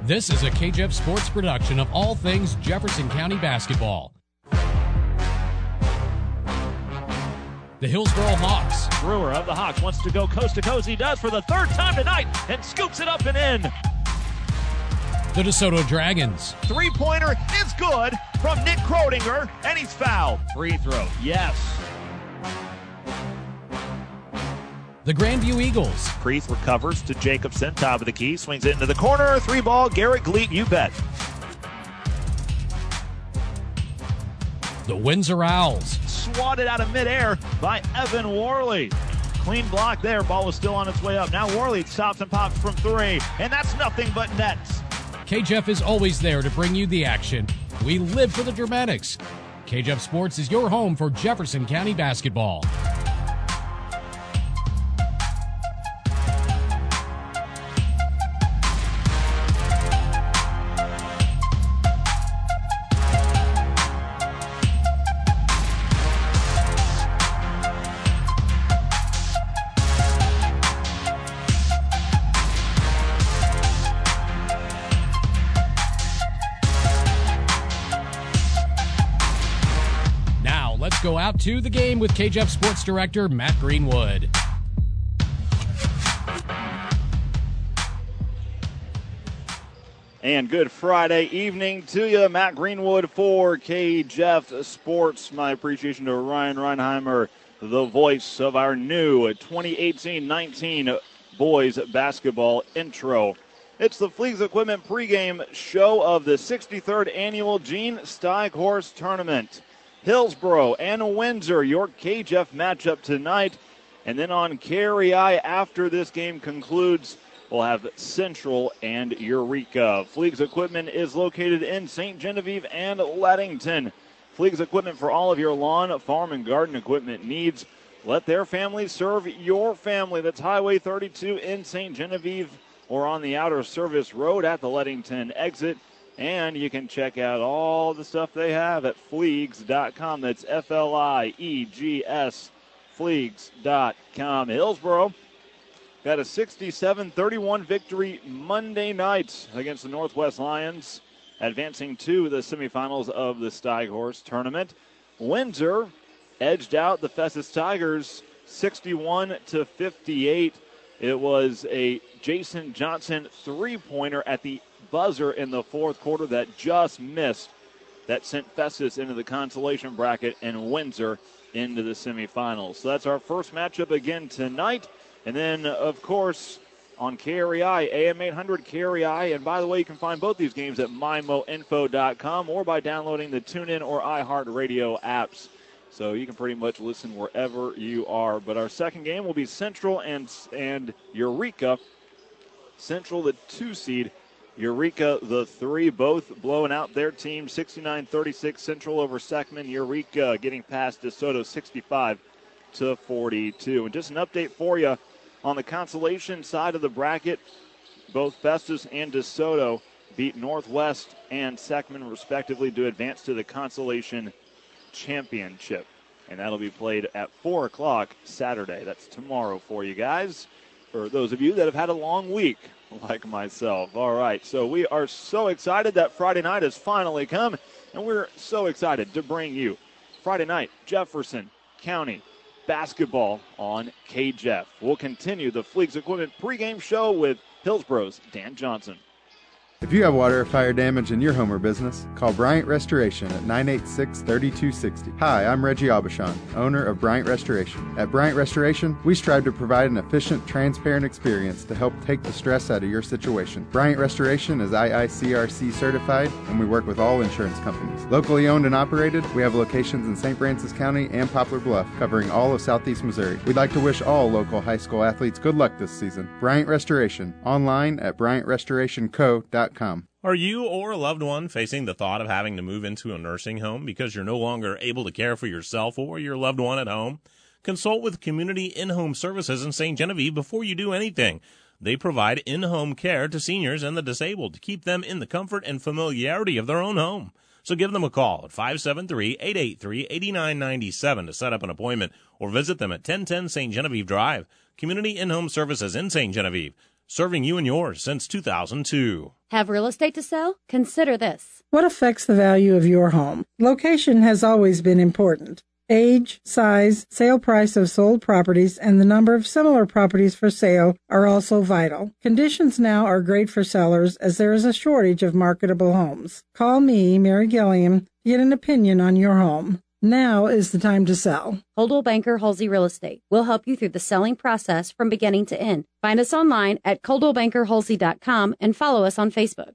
This is a KJEF Sports production of all things Jefferson County basketball. The Hillsboro Hawks. Brewer of the Hawks wants to go coast to coast. He does for the third time tonight and scoops it up and in. The DeSoto Dragons. Three-pointer is good from Nick Krodinger, and he's fouled. Free throw, yes. The Grandview Eagles. Preeth recovers to Jacobson, top of the key, swings it into the corner, three ball, Garrett Gleat, you bet. The Windsor Owls. Swatted out of midair by Evan Worley. Clean block there, ball was still on its way up. Now Worley stops and pops from three, and that's nothing but nets. KJEF is always there to bring you the action. We live for the dramatics. KJEF Sports is your home for Jefferson County basketball. Let's go out to the game with KJEF Sports Director Matt Greenwood. And good Friday evening to you. Matt Greenwood for KJEF Sports. My appreciation to Ryan Reinheimer, the voice of our new 2018-19 boys basketball intro. It's the Fleegs Equipment pregame show of the 63rd annual Gene Steighorst Tournament. Hillsboro and Windsor, your KJEF matchup tonight. And then on Carey-I, after this game concludes, we'll have Central and Eureka. Fleegs Equipment is located in St. Genevieve and Leadington. Fleegs Equipment for all of your lawn, farm, and garden equipment needs. Let their family serve your family. That's Highway 32 in St. Genevieve or on the Outer Service Road at the Leadington exit. And you can check out all the stuff they have at Fleegs.com. That's F-L-I-E-G-S, Fleegs.com. Hillsboro got a 67-31 victory Monday night against the Northwest Lions, advancing to the semifinals of the Steighorst Tournament. Windsor edged out the Festus Tigers 61-58. It was a Jason Johnson three-pointer at the buzzer in the fourth quarter that just missed, that sent Festus into the consolation bracket and Windsor into the semifinals. So that's our first matchup again tonight. And then, of course, on Carey-I, AM 800 Carey-I. And by the way, you can find both these games at mymoinfo.com or by downloading the TuneIn or iHeartRadio apps. So you can pretty much listen wherever you are. But our second game will be Central and Eureka. Central, the 2 seed. Eureka, the 3, both blowing out their team, 69-36 Central over Seckman. Eureka getting past DeSoto 65-42. And just an update for you on the consolation side of the bracket, both Festus and DeSoto beat Northwest and Seckman respectively to advance to the consolation championship. And that'll be played at 4 o'clock Saturday. That's tomorrow for you guys, for those of you that have had a long week like myself. All right, so we are so excited that Friday night has finally come, and we're so excited to bring you Friday night Jefferson County basketball on KJEF. We'll continue the Fleegs Equipment pregame show with Hillsboro's Dan Johnson. If you have water or fire damage in your home or business, call Bryant Restoration at 986-3260. Hi, I'm Reggie Aubuchon, owner of Bryant Restoration. At Bryant Restoration, we strive to provide an efficient, transparent experience to help take the stress out of your situation. Bryant Restoration is IICRC certified, and we work with all insurance companies. Locally owned and operated, we have locations in St. Francis County and Poplar Bluff, covering all of southeast Missouri. We'd like to wish all local high school athletes good luck this season. Bryant Restoration, online at BryantRestorationCo.com. Are you or a loved one facing the thought of having to move into a nursing home because you're no longer able to care for yourself or your loved one at home? Consult with Community In-Home Services in St. Genevieve before you do anything. They provide in-home care to seniors and the disabled to keep them in the comfort and familiarity of their own home. So give them a call at 573-883-8997 to set up an appointment or visit them at 1010 St. Genevieve Drive. Community In-Home Services in St. Genevieve, serving you and yours since 2002. Have real estate to sell? Consider this. What affects the value of your home? Location has always been important. Age, size, sale price of sold properties, and the number of similar properties for sale are also vital. Conditions now are great for sellers as there is a shortage of marketable homes. Call me, Mary Gilliam, to get an opinion on your home. Now is the time to sell. Coldwell Banker Halsey Real Estate. We'll help you through the selling process from beginning to end. Find us online at coldwellbankerhalsey.com and follow us on Facebook.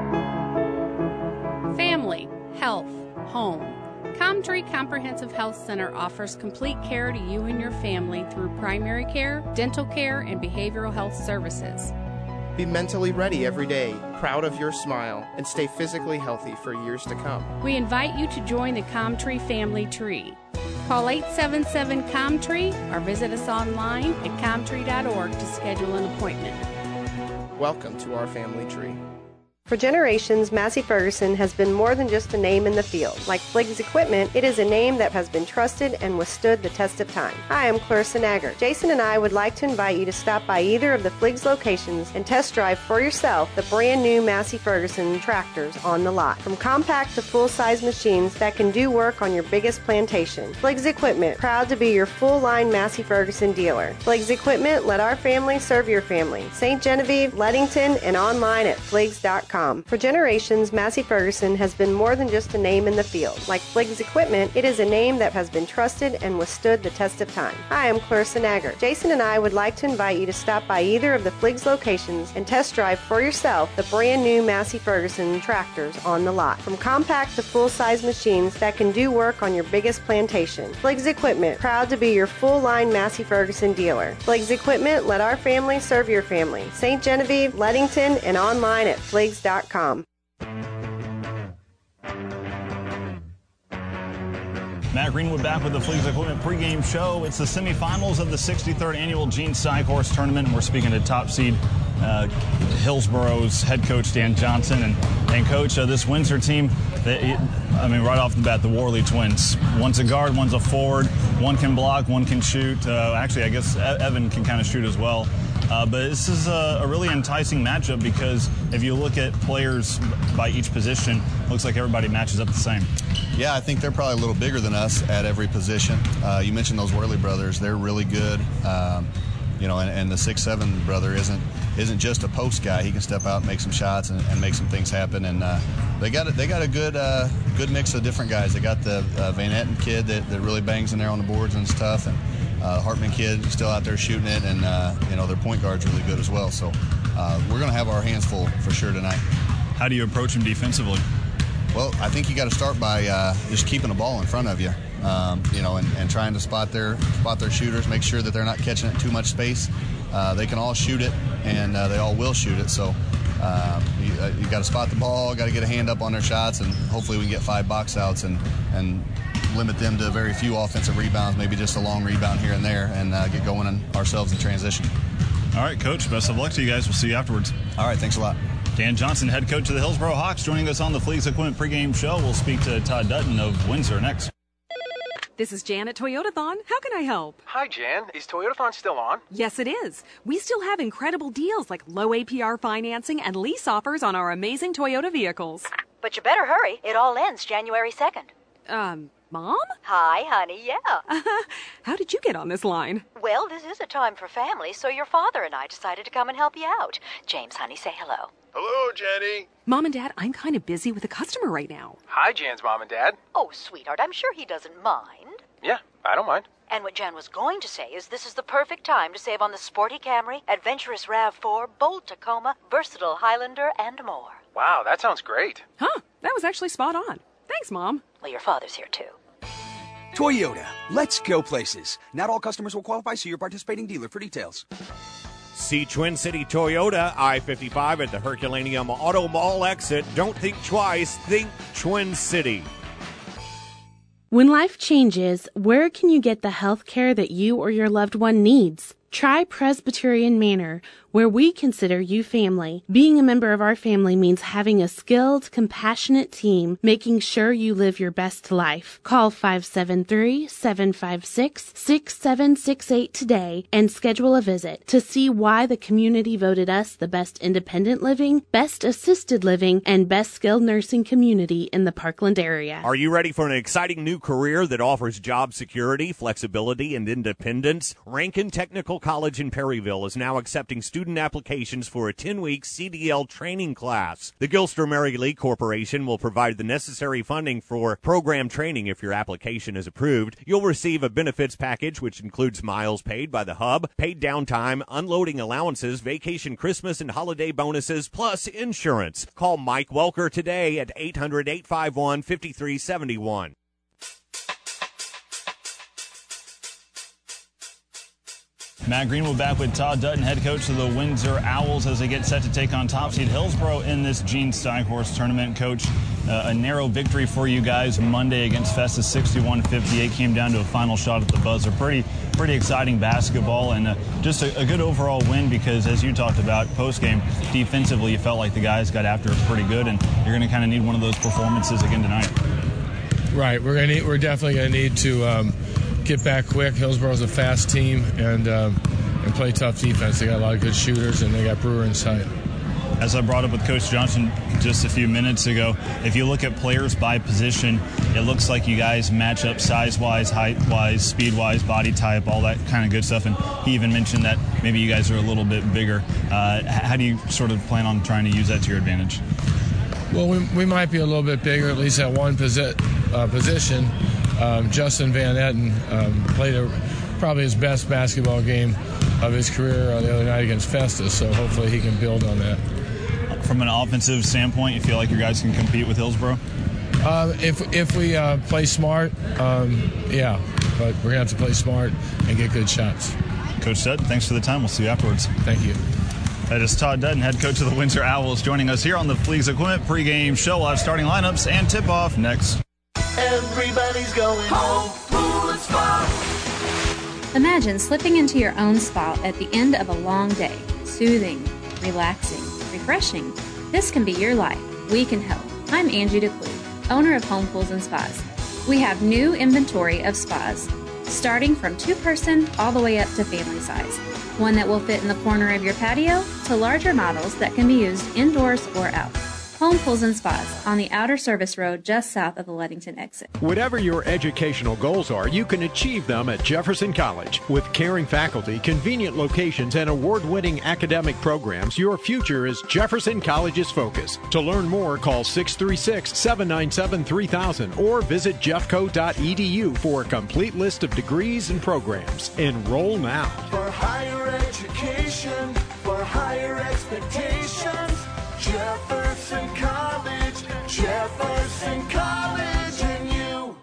Family, health, home. Comtree Comprehensive Health Center offers complete care to you and your family through primary care, dental care, and behavioral health services. Be mentally ready every day, proud of your smile, and stay physically healthy for years to come. We invite you to join the Comtree family tree. Call 877-COMTREE or visit us online at comtree.org to schedule an appointment. Welcome to our family tree. For generations, Massey Ferguson has been more than just a name in the field. Like Fliggs Equipment, it is a name that has been trusted and withstood the test of time. Hi, I'm Clarissa Nagger. Jason and I would like to invite you to stop by either of the Fliggs locations and test drive for yourself the brand new Massey Ferguson tractors on the lot. From compact to full-size machines that can do work on your biggest plantation. Fliggs Equipment, proud to be your full-line Massey Ferguson dealer. Fliggs Equipment, let our family serve your family. St. Genevieve, Leadington, and online at fliggs.com. For generations, Massey Ferguson has been more than just a name in the field. Like Fliggs Equipment, it is a name that has been trusted and withstood the test of time. Hi, I'm Clarissa Nagger. Jason and I would like to invite you to stop by either of the Fliggs locations and test drive for yourself the brand new Massey Ferguson tractors on the lot. From compact to full-size machines that can do work on your biggest plantation. Fliggs Equipment, proud to be your full-line Massey Ferguson dealer. Fliggs Equipment, let our family serve your family. St. Genevieve, Leadington, and online at fliggs.com. Matt Greenwood back with the Fliggs Equipment pregame show. It's the semifinals of the 63rd annual Gene Sycorse tournament, and we're speaking to top seed Hillsboro's head coach Dan Johnson. And coach, this Windsor team, right off the bat, the Worley twins. One's a guard, one's a forward. One can block, one can shoot. Actually, I guess Evan can kind of shoot as well. But this is a really enticing matchup because if you look at players by each position, it looks like everybody matches up the same. Yeah, I think they're probably a little bigger than us at every position. You mentioned those Worley brothers; they're really good. And the 6'7" brother isn't just a post guy. He can step out and make some shots and make some things happen. And they got a good mix of different guys. They got the Van Etten kid that really bangs in there on the boards and is tough, and Hartman kid still out there shooting it, and their point guard's really good as well. So we're going to have our hands full for sure tonight. How do you approach them defensively? Well, I think you got to start by just keeping the ball in front of you, and trying to spot their shooters, make sure that they're not catching it in too much space. They can all shoot it, and they all will shoot it. So you got to spot the ball, got to get a hand up on their shots, and hopefully we can get 5 box outs and limit them to very few offensive rebounds, maybe just a long rebound here and there, and get going on ourselves in transition. All right, Coach, best of luck to you guys. We'll see you afterwards. All right, thanks a lot. Dan Johnson, head coach of the Hillsboro Hawks, joining us on the Fliggs Equipment pregame show. We'll speak to Todd Dutton of Windsor next. This is Jan at Toyotathon. How can I help? Hi, Jan. Is Toyotathon still on? Yes, it is. We still have incredible deals like low APR financing and lease offers on our amazing Toyota vehicles. But you better hurry. It all ends January 2nd. Mom? Hi, honey, yeah. How did you get on this line? Well, this is a time for family, so your father and I decided to come and help you out. James, honey, say hello. Hello, Jenny. Mom and Dad, I'm kind of busy with a customer right now. Hi, Jan's mom and dad. Oh, sweetheart, I'm sure he doesn't mind. Yeah, I don't mind. And what Jan was going to say is this is the perfect time to save on the sporty Camry, adventurous RAV4, bold Tacoma, versatile Highlander, and more. Wow, that sounds great. Huh, that was actually spot on. Thanks, Mom. Well, your father's here, too. Toyota, let's go places. Not all customers will qualify. See your participating dealer for details. See Twin City Toyota, I-55 at the Herculaneum Auto Mall exit. Don't think twice, think Twin City. When life changes, where can you get the health care that you or your loved one needs? Try Presbyterian Manor. where we consider you family. Being a member of our family means having a skilled, compassionate team, making sure you live your best life. Call 573-756-6768 today and schedule a visit to see why the community voted us the best independent living, best assisted living, and best skilled nursing community in the Parkland area. Are you ready for an exciting new career that offers job security, flexibility, and independence? Rankin Technical College in Perryville is now accepting student applications for a 10-week CDL training class. The Gilster Mary Lee Corporation will provide the necessary funding for program training if your application is approved. You'll receive a benefits package which includes miles paid by the hub, paid downtime, unloading allowances, vacation, Christmas, and holiday bonuses, plus insurance. Call Mike Welker today at 800-851-5371. Matt Greenwood back with Todd Dutton, head coach of the Windsor Owls, as they get set to take on top seed Hillsboro in this Gene Steichhorst tournament. Coach, a narrow victory for you guys Monday against Festus, 61-58. Came down to a final shot at the buzzer. Pretty exciting basketball, and just a good overall win because, as you talked about post-game, defensively you felt like the guys got after it pretty good, and you're going to kind of need one of those performances again tonight. Right. We're definitely going to need to get back quick. Hillsboro's a fast team and play tough defense. They got a lot of good shooters, and they got Brewer inside. As I brought up with Coach Johnson just a few minutes ago, if you look at players by position, it looks like you guys match up size-wise, height-wise, speed-wise, body type, all that kind of good stuff. And he even mentioned that maybe you guys are a little bit bigger. How do you sort of plan on trying to use that to your advantage? Well, we might be a little bit bigger, at least at one position. Justin Van Etten played probably his best basketball game of his career the other night against Festus, so hopefully he can build on that. From an offensive standpoint, you feel like your guys can compete with Hillsboro? If we play smart, yeah, but we're going to have to play smart and get good shots. Coach Dutton, thanks for the time. We'll see you afterwards. Thank you. That is Todd Dutton, head coach of the Windsor Owls, joining us here on the Fleegs Equipment pregame show. We'll have starting lineups and tip-off next. Everybody's going home, pool and spa. Imagine slipping into your own spa at the end of a long day. Soothing, relaxing, refreshing. This can be your life. We can help. I'm Angie DeClue, owner of Home Pools and Spas. We have new inventory of spas, starting from 2-person all the way up to family size. One that will fit in the corner of your patio to larger models that can be used indoors or out. Home Pools and Spas on the outer service road just south of the Ludington exit. Whatever your educational goals are, you can achieve them at Jefferson College. With caring faculty, convenient locations, and award-winning academic programs, your future is Jefferson College's focus. To learn more, call 636-797-3000 or visit jeffco.edu for a complete list of degrees and programs. Enroll now. For higher education, for higher expectations, Jefferson College and you.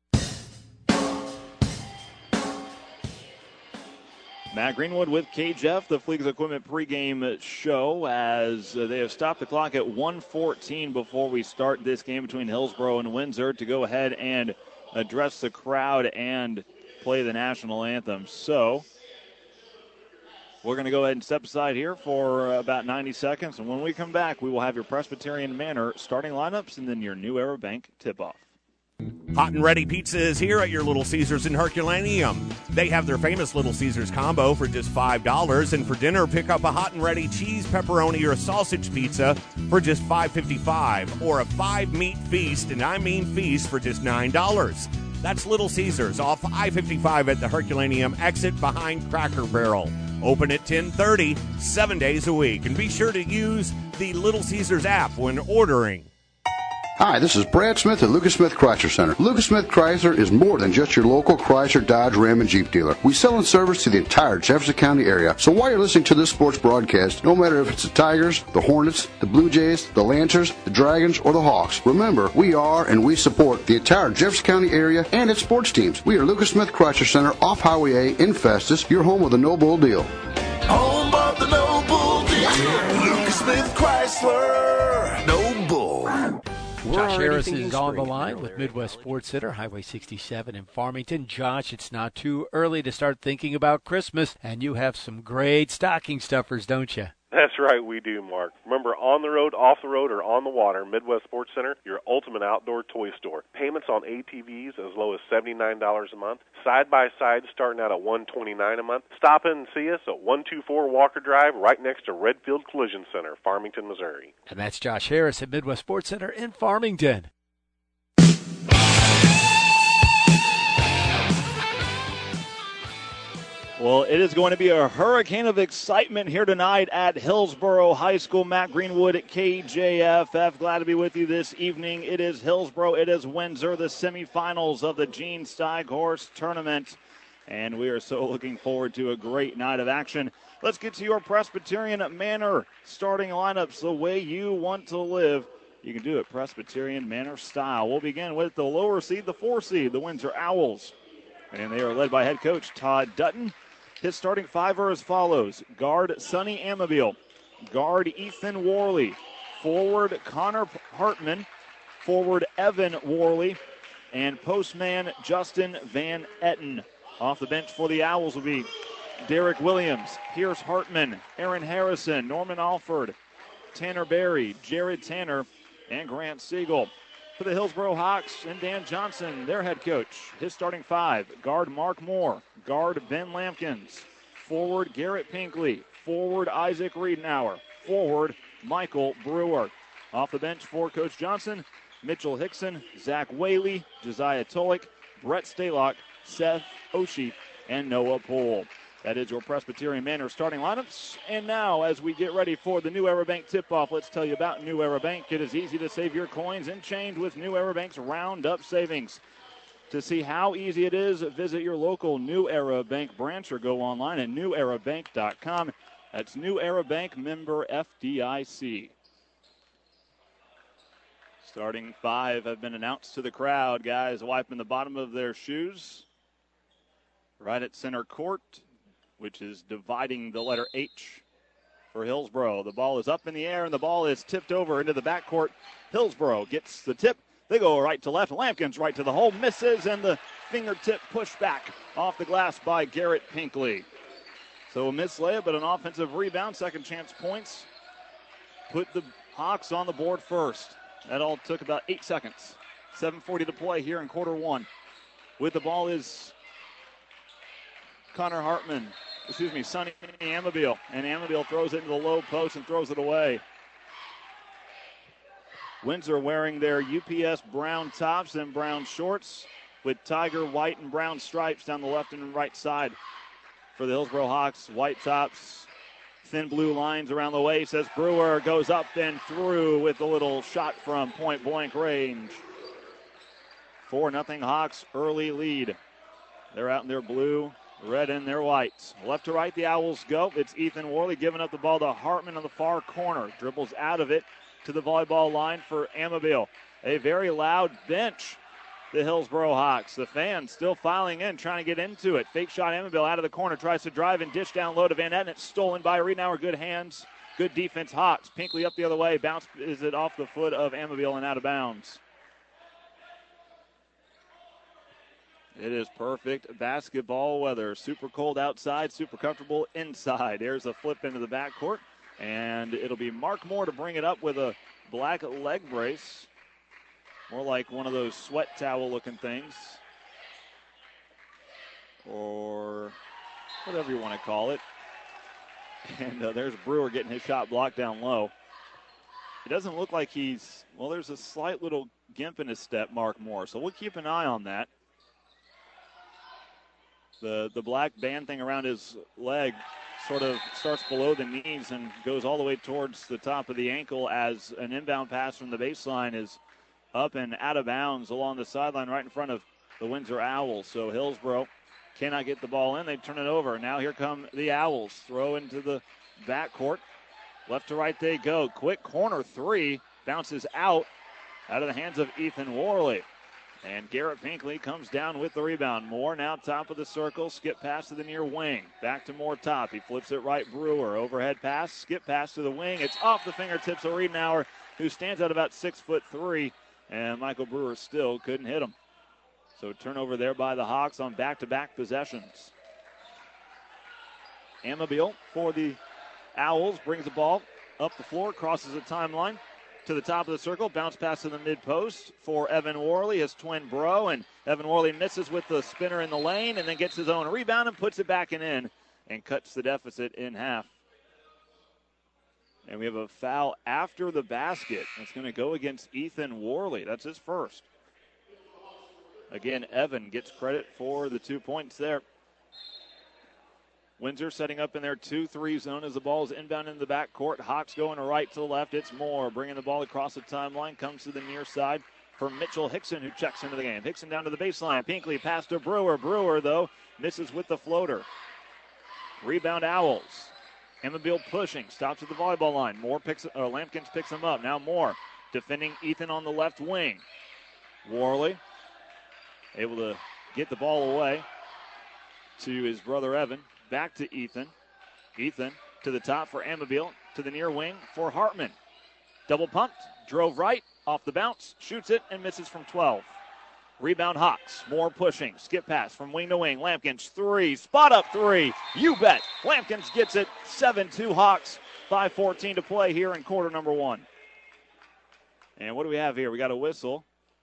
Matt Greenwood with KJF, the Fleegs Equipment pregame show, as they have stopped the clock at 1:14 before we start this game between Hillsboro and Windsor to go ahead and address the crowd and play the national anthem. So we're going to go ahead and step aside here for about 90 seconds, and when we come back, we will have your Presbyterian Manor starting lineups and then your New Era Bank tip-off. Hot and Ready Pizza is here at your Little Caesars in Herculaneum. They have their famous Little Caesars combo for just $5, and for dinner, pick up a Hot and Ready cheese, pepperoni, or sausage pizza for just $5.55, or a 5-meat feast, and I mean feast, for just $9. That's Little Caesars off I-55 at the Herculaneum exit behind Cracker Barrel. Open at 10:30, 7 days a week. And be sure to use the Little Caesars app when ordering. Hi, this is Brad Smith at Lucas Smith Chrysler Center. Lucas Smith Chrysler is more than just your local Chrysler, Dodge, Ram, and Jeep dealer. We sell and service to the entire Jefferson County area. So while you're listening to this sports broadcast, no matter if it's the Tigers, the Hornets, the Blue Jays, the Lancers, the Dragons, or the Hawks, remember, we are and we support the entire Jefferson County area and its sports teams. We are Lucas Smith Chrysler Center off Highway A in Festus, your home of the No Bull deal. Home of the No Bull deal. Lucas Smith Chrysler. No Bull. Josh already Harris thinking is on spring the line in the with rural area. Midwest Sports Center, Highway 67 in Farmington. Josh, it's not too early to start thinking about Christmas, and you have some great stocking stuffers, don't you? That's right, we do, Mark. Remember, on the road, off the road, or on the water, Midwest Sports Center, your ultimate outdoor toy store. Payments on ATVs as low as $79 a month. Side-by-sides starting out at $129 a month. Stop in and see us at 124 Walker Drive, right next to Redfield Collision Center, Farmington, Missouri. And that's Josh Harris at Midwest Sports Center in Farmington. Well, it is going to be a hurricane of excitement here tonight at Hillsboro High School. Matt Greenwood at KJFF. Glad to be with you this evening. It is Hillsboro. It is Windsor, the semifinals of the Gene Steig Horse Tournament. And we are so looking forward to a great night of action. Let's get to your Presbyterian Manor starting lineups the way you want to live. You can do it Presbyterian Manor style. We'll begin with the lower seed, the 4 seed, the Windsor Owls. And they are led by head coach Todd Dutton. His starting five are as follows. Guard Sonny Amabile. Guard Ethan Worley. Forward Connor Hartman. Forward Evan Worley. And postman Justin Van Etten. Off the bench for the Owls will be Derek Williams, Pierce Hartman, Aaron Harrison, Norman Alford, Tanner Berry, Jared Tanner, and Grant Siegel. For the Hillsboro Hawks and Dan Johnson, their head coach. His starting five, guard Mark Moore, guard Ben Lampkins, forward Garrett Pinkley, forward Isaac Riedenauer, forward Michael Brewer. Off the bench for Coach Johnson, Mitchell Hickson, Zach Whaley, Josiah Tullock, Brett Stalock, Seth Oshie, and Noah Poole. That is your Presbyterian Manor starting lineups. And now, as we get ready for the New Era Bank tip-off, let's tell you about New Era Bank. It is easy to save your coins and change with New Era Bank's Roundup Savings. To see how easy it is, visit your local New Era Bank branch or go online at newerabank.com. That's New Era Bank, member FDIC. Starting five have been announced to the crowd. Guys wiping the bottom of their shoes right at center court, which is dividing the letter H for Hillsboro. The ball is up in the air, and the ball is tipped over into the backcourt. Hillsboro gets the tip. They go right to left. Lampkins right to the hole. Misses, and the fingertip pushed back off the glass by Garrett Pinkley. So a missed layup, but an offensive rebound. Second chance points. Put the Hawks on the board first. That all took about 8 seconds. 7:40 to play here in quarter one. With the ball is Sonny Amabile. And Amabile throws it into the low post and throws it away. Windsor wearing their UPS brown tops and brown shorts with tiger white and brown stripes down the left and right side. For the Hillsboro Hawks, white tops, thin blue lines around the waist as Brewer goes up and through with a little shot from point-blank range. 4-0 Hawks, early lead. They're out in their blue, red, and their whites. Left to right, the Owls go. It's Ethan Worley giving up the ball to Hartman on the far corner. Dribbles out of it to the volleyball line for Amabile. A very loud bench, the Hillsboro Hawks. The fans still filing in, trying to get into it. Fake shot, Amabile out of the corner, tries to drive and dish down low to Van Etten. It's stolen by Riedenauer. Good hands, good defense, Hawks. Pinkley up the other way. Bounce is it off the foot of Amabile and out of bounds. It is perfect basketball weather. Super cold outside, super comfortable inside. There's a flip into the backcourt, and it'll be Mark Moore to bring it up with a black leg brace. More like one of those sweat towel looking things, or whatever you want to call it. And there's Brewer getting his shot blocked down low. It doesn't look like there's a slight little gimp in his step, Mark Moore, so we'll keep an eye on that. The black band thing around his leg sort of starts below the knees and goes all the way towards the top of the ankle as an inbound pass from the baseline is up and out of bounds along the sideline right in front of the Windsor Owls. So Hillsboro cannot get the ball in. They turn it over. Now here come the Owls. Throw into the backcourt. Left to right they go. Quick corner three. Bounces out of the hands of Ethan Worley. And Garrett Pinkley comes down with the rebound. Moore now top of the circle. Skip pass to the near wing. Back to Moore top. He flips it right. Brewer. Overhead pass. Skip pass to the wing. It's off the fingertips of Riedenauer, who stands at about 6'3", and Michael Brewer still couldn't hit him. So turnover there by the Hawks on back-to-back possessions. Amabile for the Owls brings the ball up the floor, crosses the timeline to the top of the circle, bounce pass to the mid-post for Evan Worley, his twin bro, and Evan Worley misses with the spinner in the lane and then gets his own rebound and puts it back in and cuts the deficit in half. And we have a foul after the basket. It's going to go against Ethan Worley. That's his first. Again, Evan gets credit for the 2 points there. Windsor setting up in their 2-3 zone as the ball is inbound in the backcourt. Hawks going to right to the left. It's Moore bringing the ball across the timeline. Comes to the near side for Mitchell Hickson, who checks into the game. Hickson down to the baseline. Pinkley pass to Brewer. Brewer, though, misses with the floater. Rebound Owls. Amabile pushing. Stops at the volleyball line. Lampkins picks him up. Now Moore defending Ethan on the left wing. Worley able to get the ball away to his brother Evan. Back to Ethan. Ethan to the top for Amabile. To the near wing for Hartman. Double pumped. Drove right. Off the bounce. Shoots it and misses from 12. Rebound Hawks. Moore pushing. Skip pass from wing to wing. Lampkins three. Spot up three. You bet. Lampkins gets it. 7-2 Hawks. 5:14 to play here in quarter number one. And what do we have here? We got a whistle.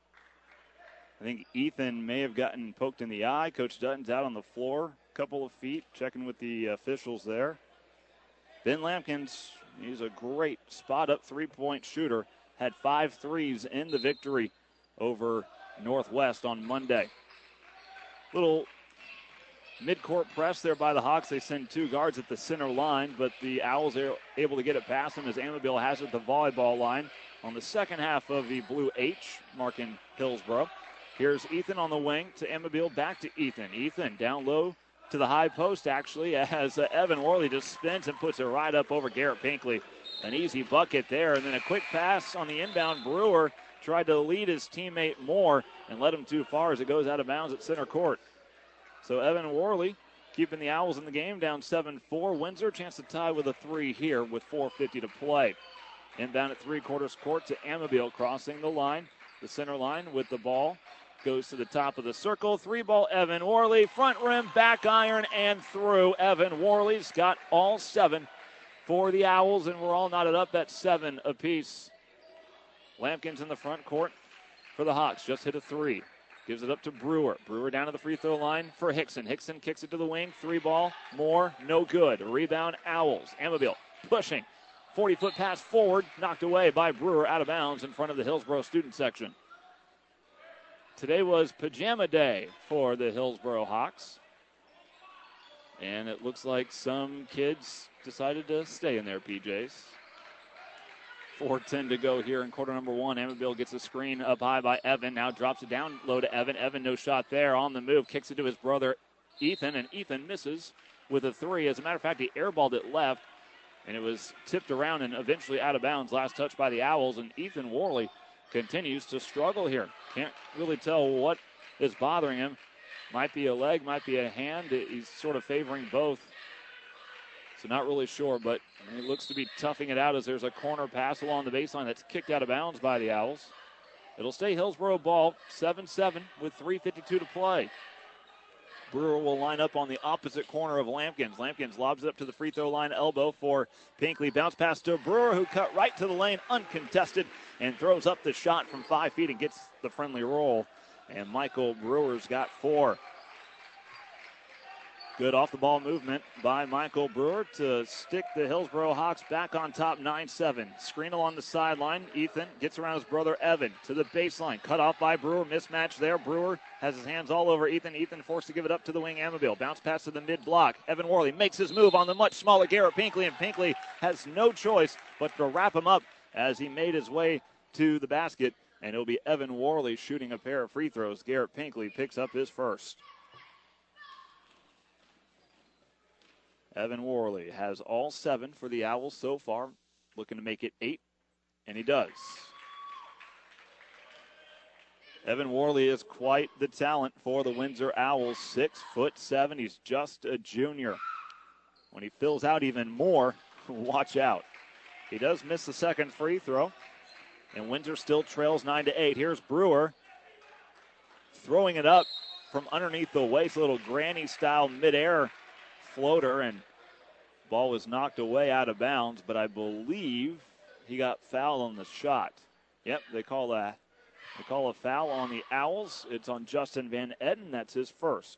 I think Ethan may have gotten poked in the eye. Coach Dutton's out on the floor. A couple of feet. Checking with the officials there. Ben Lampkins, he's a great spot-up three-point shooter. Had 5 threes in the victory over Northwest on Monday. Little mid-court press there by the Hawks. They send 2 guards at the center line, but the Owls are able to get it past them as Amabile has it at the volleyball line on the second half of the blue H, marking Hillsboro. Here's Ethan on the wing to Amabile, back to Ethan. Ethan down low to the high post, actually, as Evan Worley just spins and puts it right up over Garrett Pinkley. An easy bucket there, and then a quick pass on the inbound. Brewer tried to lead his teammate Moore and led him too far as it goes out of bounds at center court. So Evan Worley keeping the Owls in the game, down 7-4. Windsor, chance to tie with a 3 here with 4:50 to play. Inbound at three-quarters court to Amabile, crossing the line, the center line with the ball. Goes to the top of the circle. 3-ball Evan Worley. Front rim, back iron, and through. Evan Worley's got all 7 for the Owls, and we're all knotted up at 7 apiece. Lampkins in the front court for the Hawks. Just hit a 3. Gives it up to Brewer. Brewer down to the free throw line for Hickson. Hickson kicks it to the wing. 3-ball. Moore, no good. Rebound Owls. Amabile pushing. 40-foot pass forward. Knocked away by Brewer out of bounds in front of the Hillsboro student section. Today was pajama day for the Hillsboro Hawks. And it looks like some kids decided to stay in their PJs. 4:10 to go here in quarter number one. Amabile gets a screen up high by Evan. Now drops it down low to Evan. Evan, no shot there. On the move, kicks it to his brother Ethan, and Ethan misses with a 3. As a matter of fact, he airballed it left, and it was tipped around and eventually out of bounds. Last touch by the Owls, and Ethan Worley continues to struggle here. Can't really tell what is bothering him. Might be a leg, might be a hand. He's sort of favoring both. So not really sure, but he looks to be toughing it out as there's a corner pass along the baseline that's kicked out of bounds by the Owls. It'll stay Hillsboro ball, 7-7 with 3:52 to play. Brewer will line up on the opposite corner of Lampkins. Lampkins lobs it up to the free throw line elbow for Pinkley. Bounce pass to Brewer, who cut right to the lane uncontested and throws up the shot from 5 feet and gets the friendly roll. And Michael Brewer's got 4. Good off-the-ball movement by Michael Brewer to stick the Hillsboro Hawks back on top 9-7. Screen along the sideline. Ethan gets around his brother Evan to the baseline. Cut off by Brewer. Mismatch there. Brewer has his hands all over Ethan. Ethan forced to give it up to the wing Amabile. Bounce pass to the mid-block. Evan Worley makes his move on the much smaller Garrett Pinkley, and Pinkley has no choice but to wrap him up as he made his way to the basket. And it'll be Evan Worley shooting a pair of free throws. Garrett Pinkley picks up his first. Evan Worley has all 7 for the Owls so far, looking to make it 8, and he does. Evan Worley is quite the talent for the Windsor Owls, 6'7". He's just a junior. When he fills out even more, watch out. He does miss the second free throw. And Windsor still trails 9-8. Here's Brewer throwing it up from underneath the waist, a little granny-style midair floater, and ball was knocked away out of bounds, but I believe he got fouled on the shot. Yep, they call a foul on the Owls. It's on Justin Van Etten. That's his first.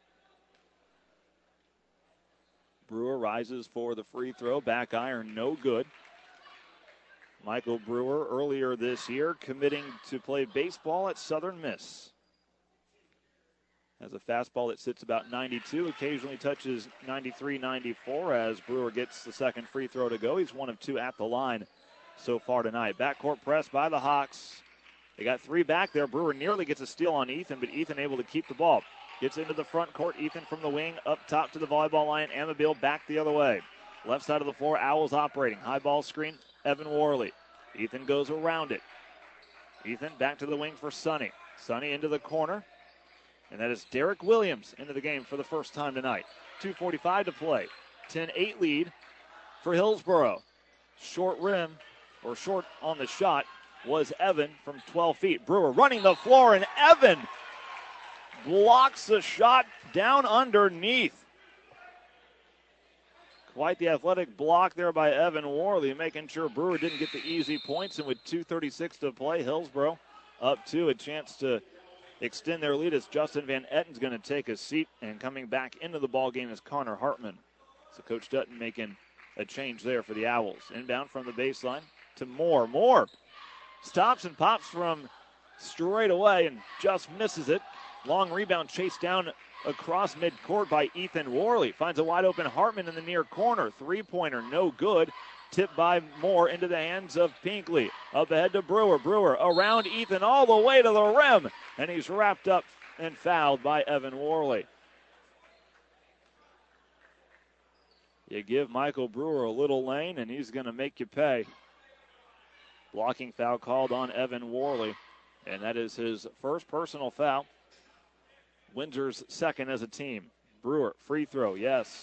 Brewer rises for the free throw. Back iron, no good. Michael Brewer, earlier this year, committing to play baseball at Southern Miss. Has a fastball that sits about 92, occasionally touches 93, 94 as Brewer gets the second free throw to go. He's 1 of 2 at the line so far tonight. Backcourt press by the Hawks. They got 3 back there. Brewer nearly gets a steal on Ethan, but Ethan able to keep the ball. Gets into the front court. Ethan from the wing up top to the volleyball line. Amabile back the other way. Left side of the floor, Owls operating. High ball screen, Evan Worley. Ethan goes around it. Ethan back to the wing for Sonny. Sonny into the corner. And that is Derek Williams into the game for the first time tonight. 2:45 to play. 10-8 lead for Hillsboro. Short rim, or short on the shot, was Evan from 12 feet. Brewer running the floor, and Evan blocks the shot down underneath. Quite the athletic block there by Evan Worley, making sure Brewer didn't get the easy points. And with 2:36 to play, Hillsboro up 2, a chance to extend their lead as Justin Van Etten's going to take a seat, and coming back into the ball game is Connor Hartman. So Coach Dutton making a change there for the Owls. Inbound from the baseline to Moore. Moore stops and pops from straight away and just misses it. Long rebound chased down across midcourt by Ethan Worley. Finds a wide open Hartman in the near corner. Three-pointer, no good. Tipped by Moore into the hands of Pinkley. Up ahead to Brewer. Brewer around Ethan all the way to the rim. And he's wrapped up and fouled by Evan Worley. You give Michael Brewer a little lane, and he's going to make you pay. Blocking foul called on Evan Worley. And that is his first personal foul. Windsor's second as a team. Brewer, free throw, yes.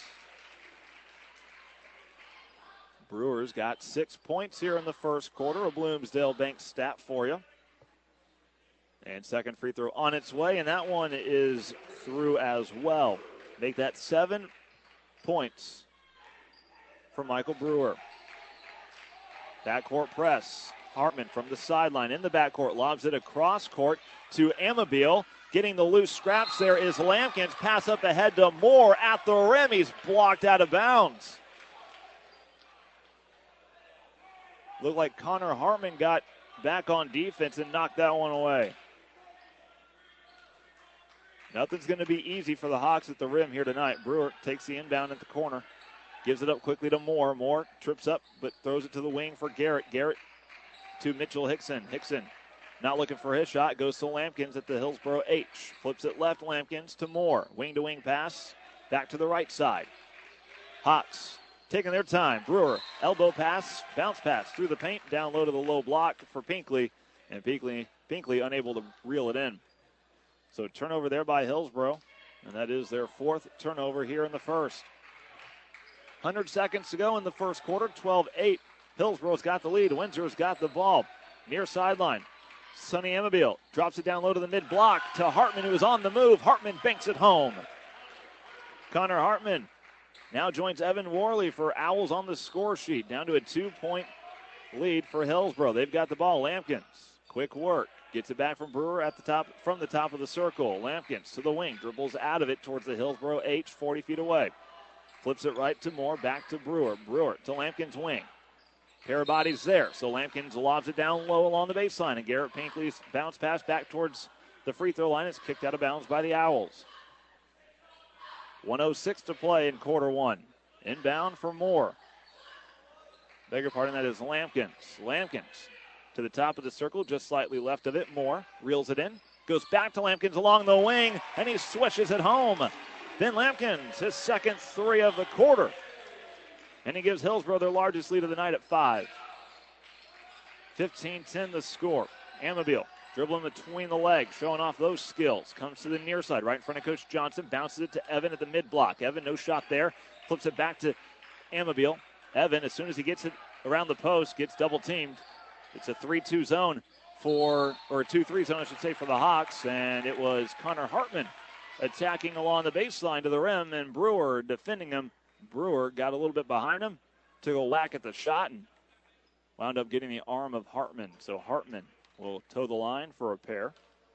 Brewers got 6 points here in the first quarter. A Bloomsdale Bank stat for you. And second free throw on its way, and that one is through as well. Make that 7 points for Michael Brewer. Backcourt press. Hartman from the sideline in the backcourt. Lobs it across court to Amabile. Getting the loose scraps there is Lampkins. Pass up ahead to Moore at the rim. He's blocked out of bounds. Looked like Connor Hartman got back on defense and knocked that one away. Nothing's going to be easy for the Hawks at the rim here tonight. Brewer takes the inbound at the corner. Gives it up quickly to Moore. Moore trips up but throws it to the wing for Garrett. Garrett to Mitchell Hickson. Hickson not looking for his shot. Goes to Lampkins at the Hillsboro H. Flips it left. Lampkins to Moore. Wing-to-wing pass. Back to the right side. Hawks taking their time. Brewer, elbow pass, bounce pass through the paint, down low to the low block for Pinkley, and Pinkley unable to reel it in. So turnover there by Hillsboro, and that is their 4th turnover here in the first. 100 seconds to go in the first quarter, 12-8. Hillsboro's got the lead. Windsor's got the ball. Near sideline, Sonny Amabile drops it down low to the mid-block to Hartman, who is on the move. Hartman banks it home. Connor Hartman now joins Evan Worley for Owls on the score sheet. Down to a 2-point lead for Hillsboro. They've got the ball. Lampkins, quick work. Gets it back from Brewer at the top, from the top of the circle. Lampkins to the wing. Dribbles out of it towards the Hillsboro H, 40 feet away. Flips it right to Moore, back to Brewer. Brewer to Lampkins' wing. Pair of bodies there. So Lampkins lobs it down low along the baseline. And Garrett Pinkley's bounce pass back towards the free throw line. It's kicked out of bounds by the Owls. 1:06 to play in quarter one. Inbound for Moore. Beg your pardon, that is Lampkins. Lampkins to the top of the circle, just slightly left of it. Moore reels it in. Goes back to Lampkins along the wing, and he swishes it home. Then Lampkins, his second 3 of the quarter. And he gives Hillsboro their largest lead of the night at 5. 15-10 the score. Amabile dribbling between the legs, showing off those skills. Comes to the near side, right in front of Coach Johnson. Bounces it to Evan at the mid-block. Evan, no shot there. Flips it back to Amabile. Evan, as soon as he gets it around the post, gets double-teamed. It's a 3-2 zone or a 2-3 zone, I should say, for the Hawks, and it was Connor Hartman attacking along the baseline to the rim, and Brewer defending him. Brewer got a little bit behind him, took a whack at the shot, and wound up getting the arm of Hartman. So Hartman will toe the line for a pair.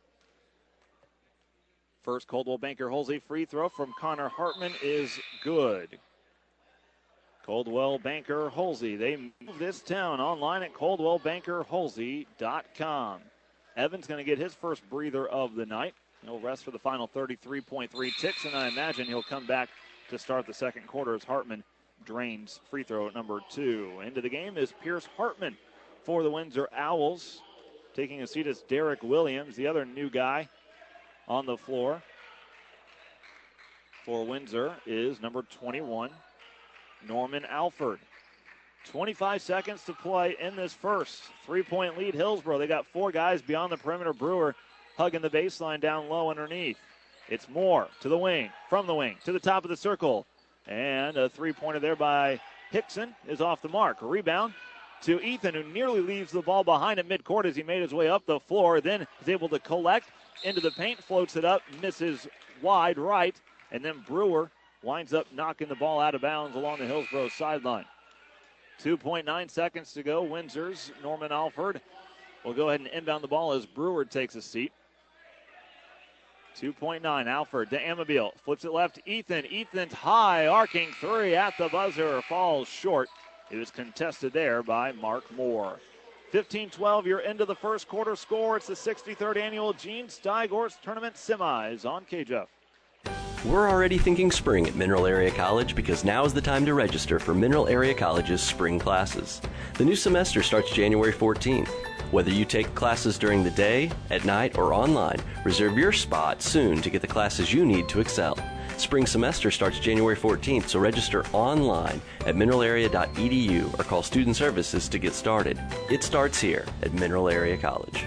First Coldwell Banker Halsey free throw from Connor Hartman is good. Coldwell Banker Halsey. They move this town online at ColdwellBankerHalsey.com. Evans going to get his first breather of the night. He'll rest for the final 33.3 ticks, and I imagine he'll come back to start the second quarter as Hartman drains free throw at number 2. Into the game is Pierce Hartman for the Windsor Owls. Taking a seat is Derek Williams, the other new guy on the floor for Windsor is number 21, Norman Alford. 25 seconds to play in this first. 3-point lead, Hillsborough. They got 4 guys beyond the perimeter. Brewer hugging the baseline down low underneath. It's Moore to the wing, from the wing, to the top of the circle. And a three-pointer there by Hickson is off the mark. A rebound to Ethan, who nearly leaves the ball behind at midcourt as he made his way up the floor. Then is able to collect into the paint, floats it up, misses wide right. And then Brewer winds up knocking the ball out of bounds along the Hillsborough sideline. 2.9 seconds to go. Windsor's Norman Alford will go ahead and inbound the ball as Brewer takes a seat. 2.9, Alford to Amabile. Flips it left to Ethan. Ethan's high arcing three at the buzzer falls short. It was contested there by Mark Moore. 15-12, you're into the first quarter score. It's the 63rd annual Gene Steigerst Tournament Semis on KJF. We're already thinking spring at Mineral Area College because now is the time to register for Mineral Area College's spring classes. The new semester starts January 14th. Whether you take classes during the day, at night, or online, reserve your spot soon to get the classes you need to excel. Spring semester starts January 14th, so register online at mineralarea.edu or call Student Services to get started. It starts here at Mineral Area College.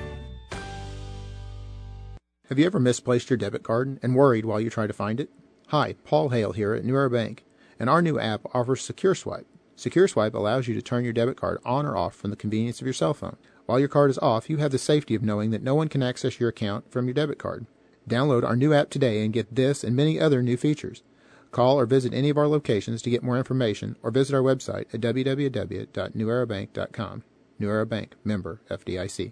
Have you ever misplaced your debit card and worried while you try to find it? Hi, Paul Hale here at New Era Bank, and our new app offers Secure Swipe. Secure Swipe allows you to turn your debit card on or off from the convenience of your cell phone. While your card is off, you have the safety of knowing that no one can access your account from your debit card. Download our new app today and get this and many other new features. Call or visit any of our locations to get more information or visit our website at www.newerabank.com. New Era Bank, member FDIC.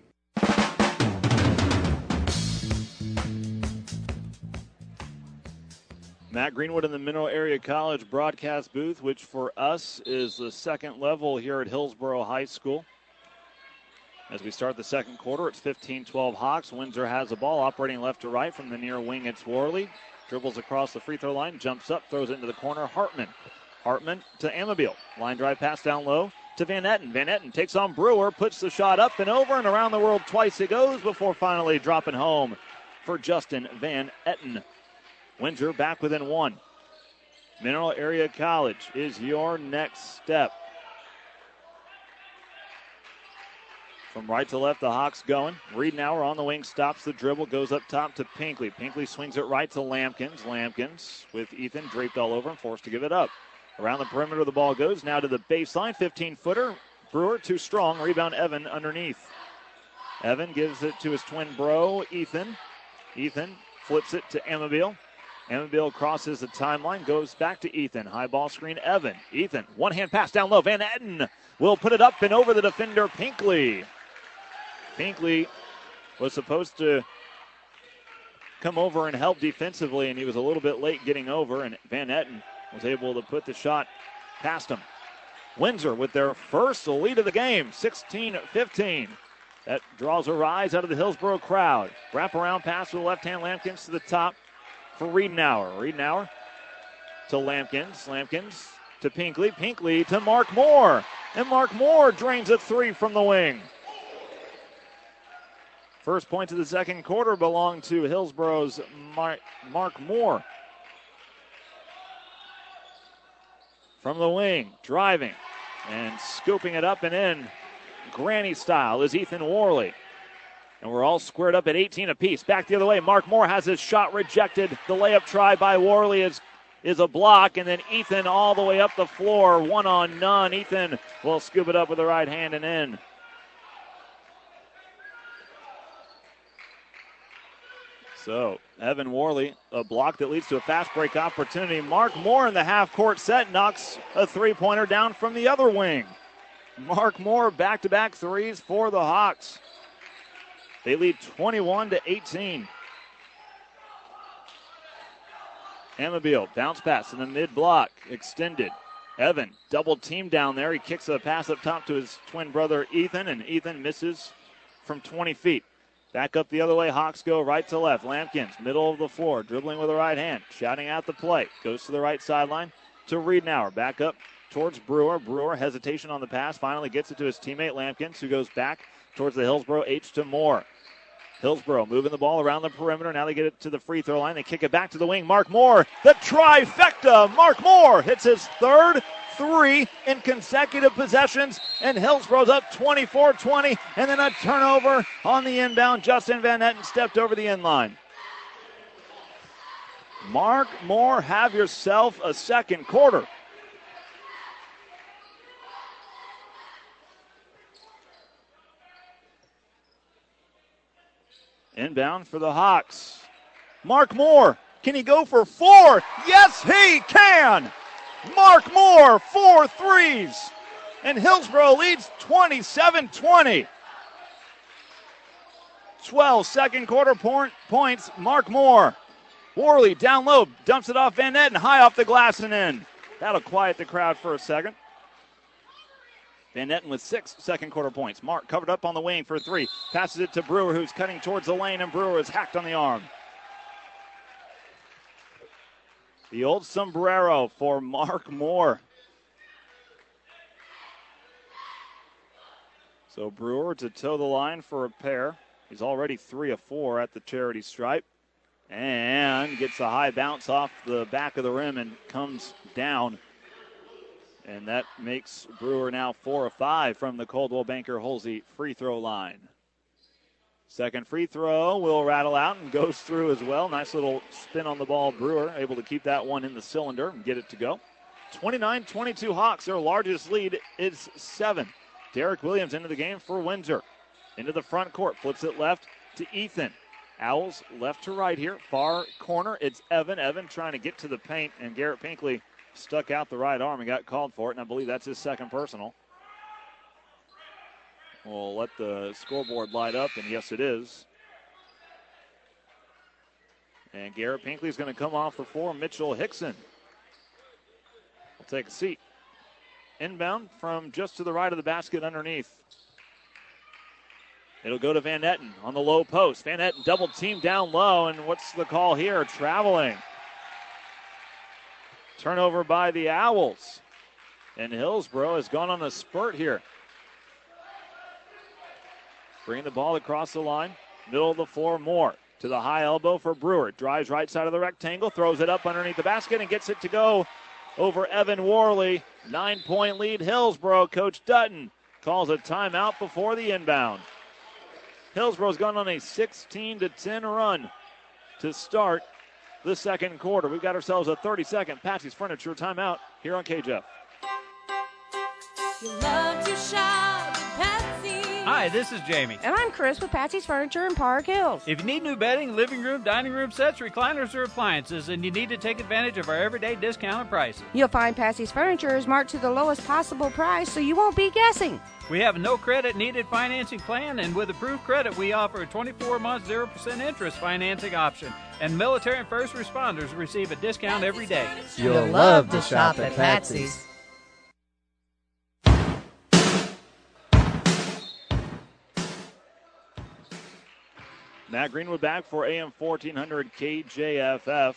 Matt Greenwood in the Mineral Area College broadcast booth, which for us is the second level here at Hillsborough High School. As we start the second quarter, it's 15-12 Hawks. Windsor has the ball operating left to right from the near wing. It's Worley. Dribbles across the free throw line, jumps up, throws it into the corner. Hartman to Amabile. Line drive pass down low to Van Etten. Van Etten takes on Brewer, puts the shot up and over and around the world twice it goes before finally dropping home for Justin Van Etten. Windsor back within one. Mineral Area College is your next step. From right to left, the Hawks going. Riedenauer on the wing, stops the dribble, goes up top to Pinkley. Pinkley swings it right to Lampkins. Lampkins with Ethan draped all over him, forced to give it up. Around the perimeter, the ball goes. Now to the baseline, 15-footer. Brewer too strong. Rebound Evan underneath. Evan gives it to his twin bro, Ethan. Ethan flips it to Amabile. Amabile crosses the timeline, goes back to Ethan. High ball screen, Evan. Ethan, one-hand pass down low. Van Etten will put it up and over the defender, Pinkley. Pinkley was supposed to come over and help defensively, and he was a little bit late getting over, and Van Etten was able to put the shot past him. Windsor with their first lead of the game, 16-15. That draws a rise out of the Hillsborough crowd. Wraparound pass with the left hand, Lampkins to the top for Riedenauer. Riedenauer to Lampkins. Lampkins to Pinkley. Pinkley to Mark Moore. And Mark Moore drains a three from the wing. First points of the second quarter belong to Hillsborough's Mark Moore. From the wing, driving and scooping it up and in. Granny style is Ethan Worley. And we're all squared up at 18 apiece. Back the other way. Mark Moore has his shot rejected. The layup try by Worley is a block. And then Ethan all the way up the floor. One on none. Ethan will scoop it up with the right hand and in. So, Evan Worley, a block that leads to a fast break opportunity. Mark Moore in the half-court set knocks a three-pointer down from the other wing. Mark Moore, back-to-back threes for the Hawks. They lead 21-18. Amabile, bounce pass in the mid-block, extended. Evan, double team down there. He kicks a pass up top to his twin brother Ethan, and Ethan misses from 20 feet. Back up the other way, Hawks go right to left. Lampkins, middle of the floor, dribbling with the right hand, shouting out the play. Goes to the right sideline to Riedenauer. Back up towards Brewer. Brewer, hesitation on the pass, finally gets it to his teammate Lampkins, who goes back towards the Hillsboro H to Moore. Hillsboro moving the ball around the perimeter. Now they get it to the free throw line. They kick it back to the wing. Mark Moore, the trifecta. Mark Moore hits his third three in consecutive possessions, and Hillsboro's up 24-20, and then a turnover on the inbound. Justin Van Etten stepped over the end line. Mark Moore, have yourself a second quarter. Inbound for the Hawks. Mark Moore, can he go for four? Yes, he can! Mark Moore, 4 threes. And Hillsboro leads 27-20. 12 second quarter points, Mark Moore. Worley down low, dumps it off Van Etten, high off the glass and in. That'll quiet the crowd for a second. Van Etten with 6 second quarter points. Mark covered up on the wing for 3. Passes it to Brewer, who's cutting towards the lane, and Brewer is hacked on the arm. The old sombrero for Mark Moore. So Brewer to toe the line for a pair. He's already 3 of 4 at the charity stripe. And gets a high bounce off the back of the rim and comes down. And that makes Brewer now 4 of 5 from the Coldwell Banker Holsey free throw line. Second free throw will rattle out and goes through as well. Nice little spin on the ball. Brewer able to keep that one in the cylinder and get it to go. 29-22 Hawks. Their largest lead is 7. Derek Williams into the game for Windsor. Into the front court. Flips it left to Ethan. Owls left to right here. Far corner. It's Evan. Evan trying to get to the paint, and Garrett Pinkley stuck out the right arm and got called for it, and I believe that's his second personal. We'll let the scoreboard light up, and yes, it is. And Garrett Pinkley is going to come off the floor. Mitchell Hickson will take a seat. Inbound from just to the right of the basket underneath. It'll go to Van Etten on the low post. Van Etten double team down low, and what's the call here? Traveling. Turnover by the Owls. And Hillsboro has gone on a spurt here. Bringing the ball across the line. Middle of the floor, Moore. To the high elbow for Brewer. Drives right side of the rectangle. Throws it up underneath the basket and gets it to go over Evan Worley. 9-point lead Hillsboro. Coach Dutton calls a timeout before the inbound. Hillsboro's gone on a 16-10 run to start the second quarter. We've got ourselves a 30-second Patsy's Furniture timeout here on KJF. You love to shop at Patsy's. Hi, this is Jamie. And I'm Chris with Patsy's Furniture in Park Hills. If you need new bedding, living room, dining room sets, recliners, or appliances, and you need to take advantage of our everyday discounted prices. You'll find Patsy's Furniture is marked to the lowest possible price, so you won't be guessing. We have a no credit needed financing plan, and with approved credit, we offer a 24-month 0% interest financing option. And military and first responders receive a discount every day. You'll love to shop at Patsy's. Matt Greenwood back for AM 1400 KJFF.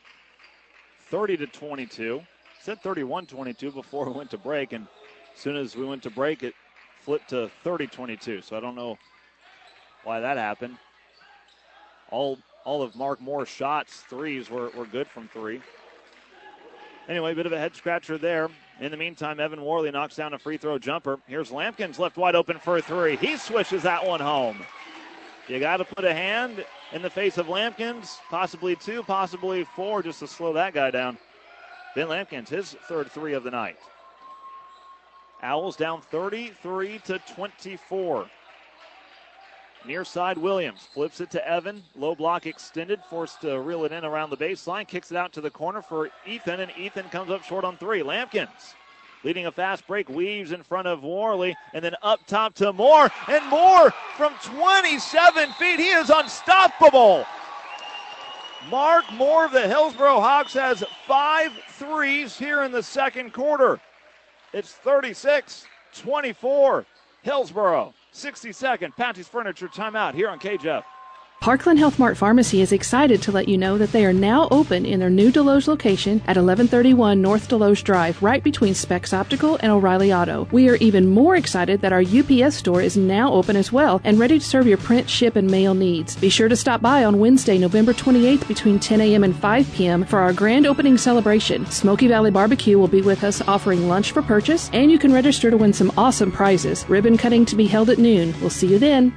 30-22. Said 31-22 before we went to break, and as soon as we went to break, it flipped to 30-22. So I don't know why that happened. All of Mark Moore's shots, threes, were good from 3. Anyway, a bit of a head scratcher there. In the meantime, Evan Worley knocks down a free throw jumper. Here's Lampkins left wide open for a 3. He swishes that one home. You got to put a hand in the face of Lampkins, possibly 2, possibly 4, just to slow that guy down. Ben Lampkins, his third 3 of the night. Owls down 33-24. Near side, Williams flips it to Evan. Low block extended, forced to reel it in around the baseline. Kicks it out to the corner for Ethan, and Ethan comes up short on three. Lampkins leading a fast break, weaves in front of Worley, and then up top to Moore. And Moore from 27 feet. He is unstoppable. Mark Moore of the Hillsboro Hawks has 5 threes here in the second quarter. It's 36-24. Hillsboro. 60-second Patsy's Furniture timeout here on KJF. Parkland Health Mart Pharmacy is excited to let you know that they are now open in their new Deloge location at 1131 North Deloge Drive, right between Specs Optical and O'Reilly Auto. We are even more excited that our UPS store is now open as well and ready to serve your print, ship, and mail needs. Be sure to stop by on Wednesday, November 28th between 10 a.m. and 5 p.m. for our grand opening celebration. Smoky Valley Barbecue will be with us offering lunch for purchase, and you can register to win some awesome prizes. Ribbon cutting to be held at noon. We'll see you then.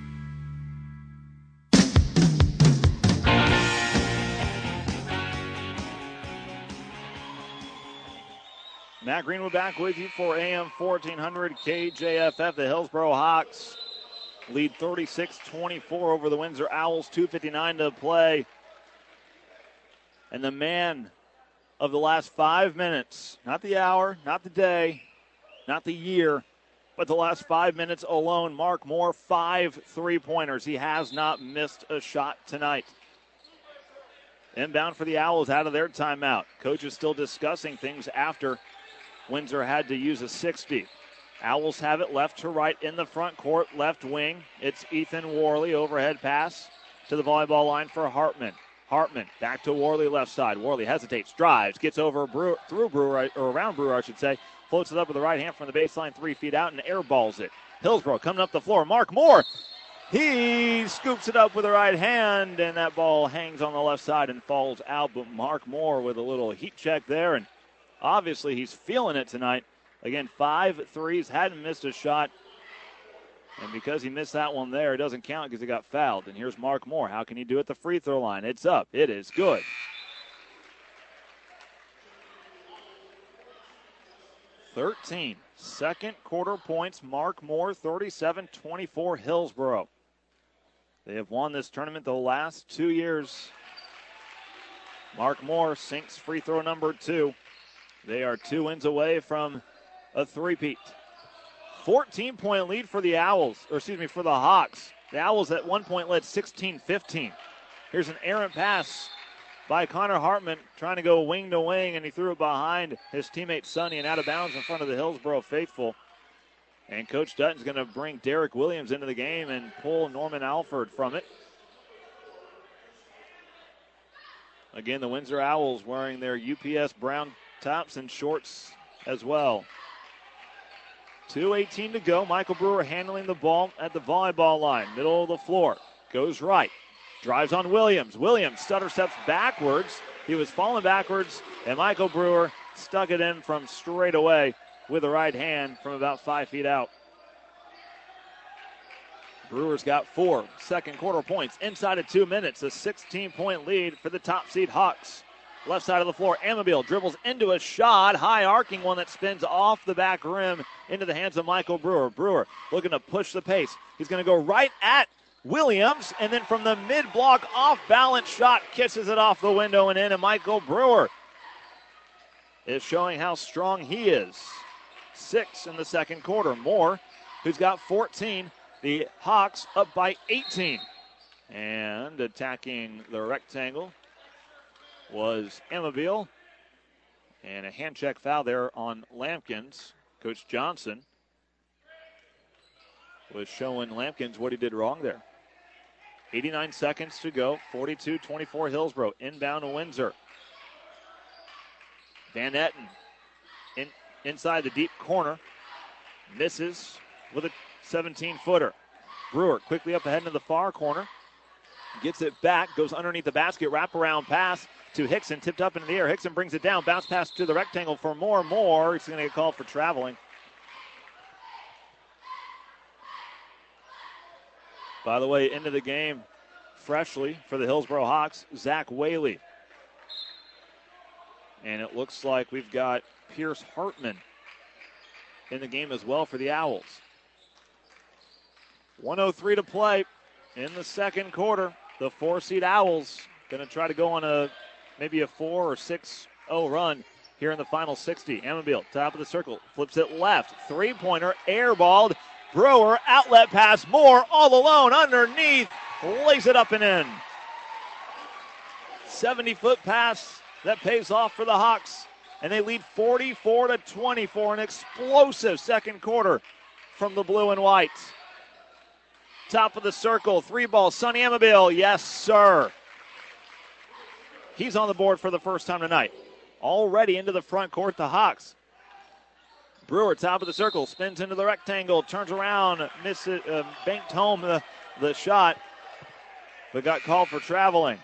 Matt Greenwood back with you for AM 1400 KJFF. The Hillsboro Hawks lead 36-24 over the Windsor Owls. 2:59 to play. And the man of the last 5 minutes, not the hour, not the day, not the year, but the last 5 minutes alone, Mark Moore, 5 3-pointers. He has not missed a shot tonight. Inbound for the Owls out of their timeout. Coach is still discussing things after Windsor had to use a 60. Owls have it left to right in the front court, left wing. It's Ethan Worley, overhead pass to the volleyball line for Hartman. Hartman back to Worley, left side. Worley hesitates, drives, gets over through Brewer, or around Brewer, I should say. Floats it up with the right hand from the baseline, 3 feet out, and airballs it. Hillsboro coming up the floor. Mark Moore, he scoops it up with the right hand, and that ball hangs on the left side and falls out. But Mark Moore with a little heat check there, and obviously he's feeling it tonight. Again, 5 threes, hadn't missed a shot. And because he missed that one there, it doesn't count because he got fouled. And here's Mark Moore. How can he do it at the free throw line? It's up. It is good. Second quarter points. Mark Moore, 37-24 Hillsboro. They have won this tournament the last 2 years. Mark Moore sinks free throw number 2. They are 2 wins away from a three-peat. 14-point lead for the for the Hawks. The Owls at one point led 16-15. Here's an errant pass by Connor Hartman, trying to go wing to wing, and he threw it behind his teammate Sonny and out of bounds in front of the Hillsboro faithful. And Coach Dutton's going to bring Derek Williams into the game and pull Norman Alford from it. Again, the Windsor Owls wearing their UPS brown tops and shorts as well. 2:18 to go. Michael Brewer handling the ball at the volleyball line. Middle of the floor. Goes right. Drives on Williams. Williams stutter steps backwards. He was falling backwards, and Michael Brewer stuck it in from straight away with the right hand from about 5 feet out. Brewer's got 4 second quarter points inside of 2 minutes. A 16-point lead for the top seed Hawks. Left side of the floor, Amabile dribbles into a shot, high arcing one that spins off the back rim into the hands of Michael Brewer. Brewer looking to push the pace. He's going to go right at Williams, and then from the mid-block off-balance shot, kisses it off the window and in, and Michael Brewer is showing how strong he is. 6 in the second quarter. Moore, who's got 14, the Hawks up by 18. And attacking the rectangle was Amabile, and a hand check foul there on Lampkins. Coach Johnson was showing Lampkins what he did wrong there. 89 seconds to go. 42-24 Hillsboro. Inbound to Windsor. Van Etten inside the deep corner. Misses with a 17-footer. Brewer quickly up ahead into the far corner. Gets it back. Goes underneath the basket. Wraparound pass to Hickson. Tipped up into the air. Hickson brings it down. Bounce pass to the rectangle for Moore. Moore. He's going to get called for traveling. By the way, into the game freshly for the Hillsboro Hawks, Zach Whaley. And it looks like we've got Pierce Hartman in the game as well for the Owls. 1:03 to play in the second quarter. The 4-seed Owls going to try to go on maybe a 4 or 6-0 run here in the final 60. Amabile, top of the circle, flips it left. Three-pointer, airballed. Brewer, outlet pass, Moore all alone underneath. Lays it up and in. 70-foot pass that pays off for the Hawks. And they lead 44-24. An explosive second quarter from the blue and white. Top of the circle, 3-ball, Sonny Amabile. Yes, sir. He's on the board for the first time tonight. Already into the front court, the Hawks. Brewer, top of the circle, spins into the rectangle, turns around, misses, banked home the shot, but got called for traveling.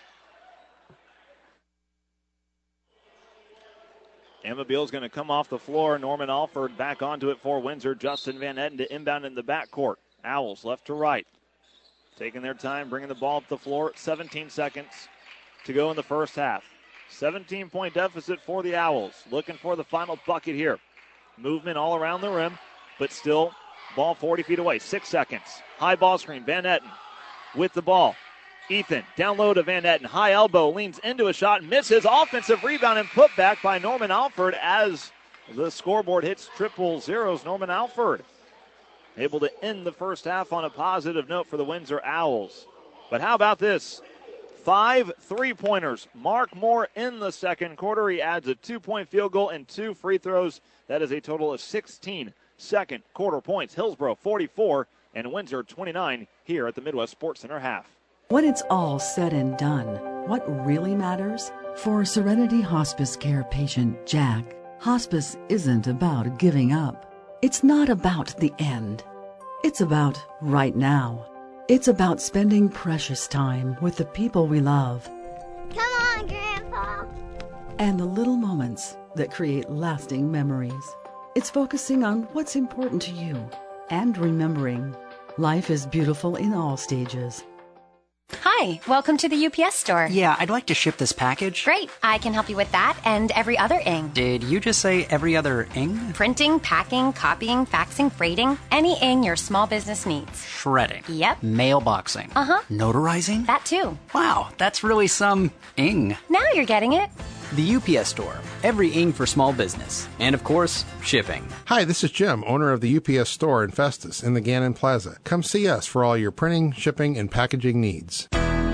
Amabile's going to come off the floor. Norman Alford back onto it for Windsor. Justin Van Etten to inbound in the backcourt. Owls left to right. Taking their time, bringing the ball up the floor. 17 seconds to go in the first half. 17-point deficit for the Owls. Looking for the final bucket here. Movement all around the rim, but still ball 40 feet away. 6 seconds. High ball screen. Van Etten with the ball. Ethan down low to Van Etten. High elbow, leans into a shot, misses. Offensive rebound and put back by Norman Alford as the scoreboard hits triple zeros. Norman Alford able to end the first half on a positive note for the Windsor Owls. But how about this? 5 3-pointers. Mark Moore in the second quarter. He adds a 2-point field goal and 2 free throws. That is a total of 16 second quarter points. Hillsborough 44 and Windsor 29 here at the Midwest Sports Center half. When it's all said and done, what really matters? For Serenity Hospice Care patient Jack, hospice isn't about giving up. It's not about the end. It's about right now. It's about spending precious time with the people we love. Come on, Grandpa. And the little moments that create lasting memories. It's focusing on what's important to you and remembering life is beautiful in all stages. Hi, welcome to the UPS store. Yeah, I'd like to ship this package. Great, I can help you with that and every other ing. Did you just say every other ing? Printing, packing, copying, faxing, freighting, any ing your small business needs. Shredding. Yep. Mailboxing. Uh-huh. Notarizing? That too. Wow, that's really some ing. Now you're getting it. The UPS store. Every ing for small business. And of course, shipping. Hi, this is Jim, owner of the UPS store in Festus in the Gannon Plaza. Come see us for all your printing, shipping, and packaging needs.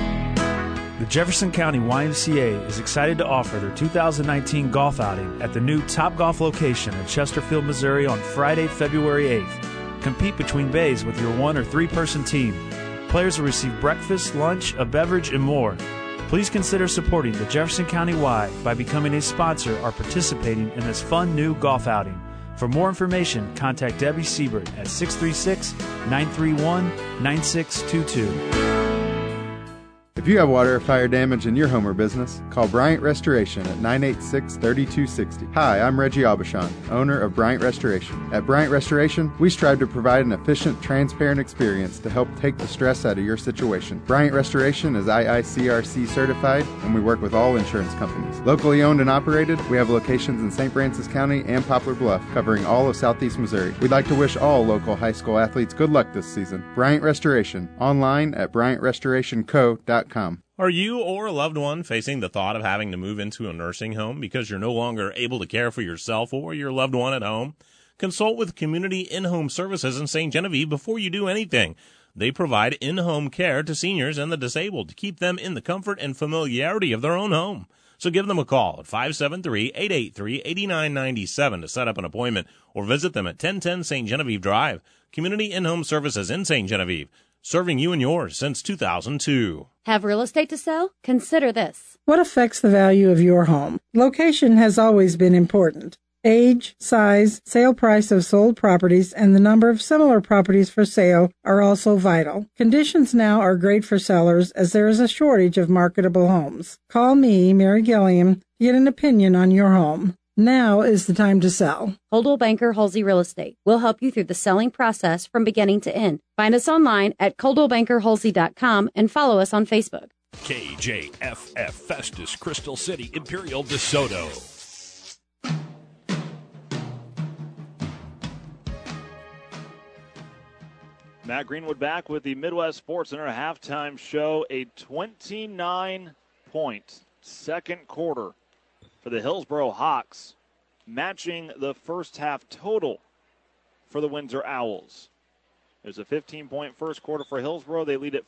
The Jefferson County YMCA is excited to offer their 2019 golf outing at the new Topgolf location in Chesterfield, Missouri on Friday, February 8th. Compete between bays with your 1 or 3-person team. Players will receive breakfast, lunch, a beverage, and more. Please consider supporting the Jefferson County Y by becoming a sponsor or participating in this fun new golf outing. For more information, contact Debbie Siebert at 636-931-9622. If you have water or fire damage in your home or business, call Bryant Restoration at 986-3260. Hi, I'm Reggie Aubuchon, owner of Bryant Restoration. At Bryant Restoration, we strive to provide an efficient, transparent experience to help take the stress out of your situation. Bryant Restoration is IICRC certified, and we work with all insurance companies. Locally owned and operated, we have locations in St. Francis County and Poplar Bluff, covering all of southeast Missouri. We'd like to wish all local high school athletes good luck this season. Bryant Restoration, online at BryantRestorationCo.com. Are you or a loved one facing the thought of having to move into a nursing home because you're no longer able to care for yourself or your loved one at home? Consult with Community In-Home Services in St. Genevieve before you do anything. They provide in-home care to seniors and the disabled to keep them in the comfort and familiarity of their own home. So give them a call at 573-883-8997 to set up an appointment or visit them at 1010 St. Genevieve Drive. Community In-Home Services in St. Genevieve. Serving you and yours since 2002. Have real estate to sell? Consider this. What affects the value of your home? Location has always been important. Age, size, sale price of sold properties, and the number of similar properties for sale are also vital. Conditions now are great for sellers as there is a shortage of marketable homes. Call me, Mary Gilliam, to get an opinion on your home. Now is the time to sell. Coldwell Banker Halsey Real Estate will help you through the selling process from beginning to end. Find us online at ColdwellBankerHalsey.com and follow us on Facebook. KJFF Festus, Crystal City, Imperial, DeSoto. Matt Greenwood back with the Midwest Sports Center halftime show. A 29-point second quarter for the Hillsboro Hawks, matching the first half total for the Windsor Owls. There's a 15-point first quarter for Hillsboro. They lead at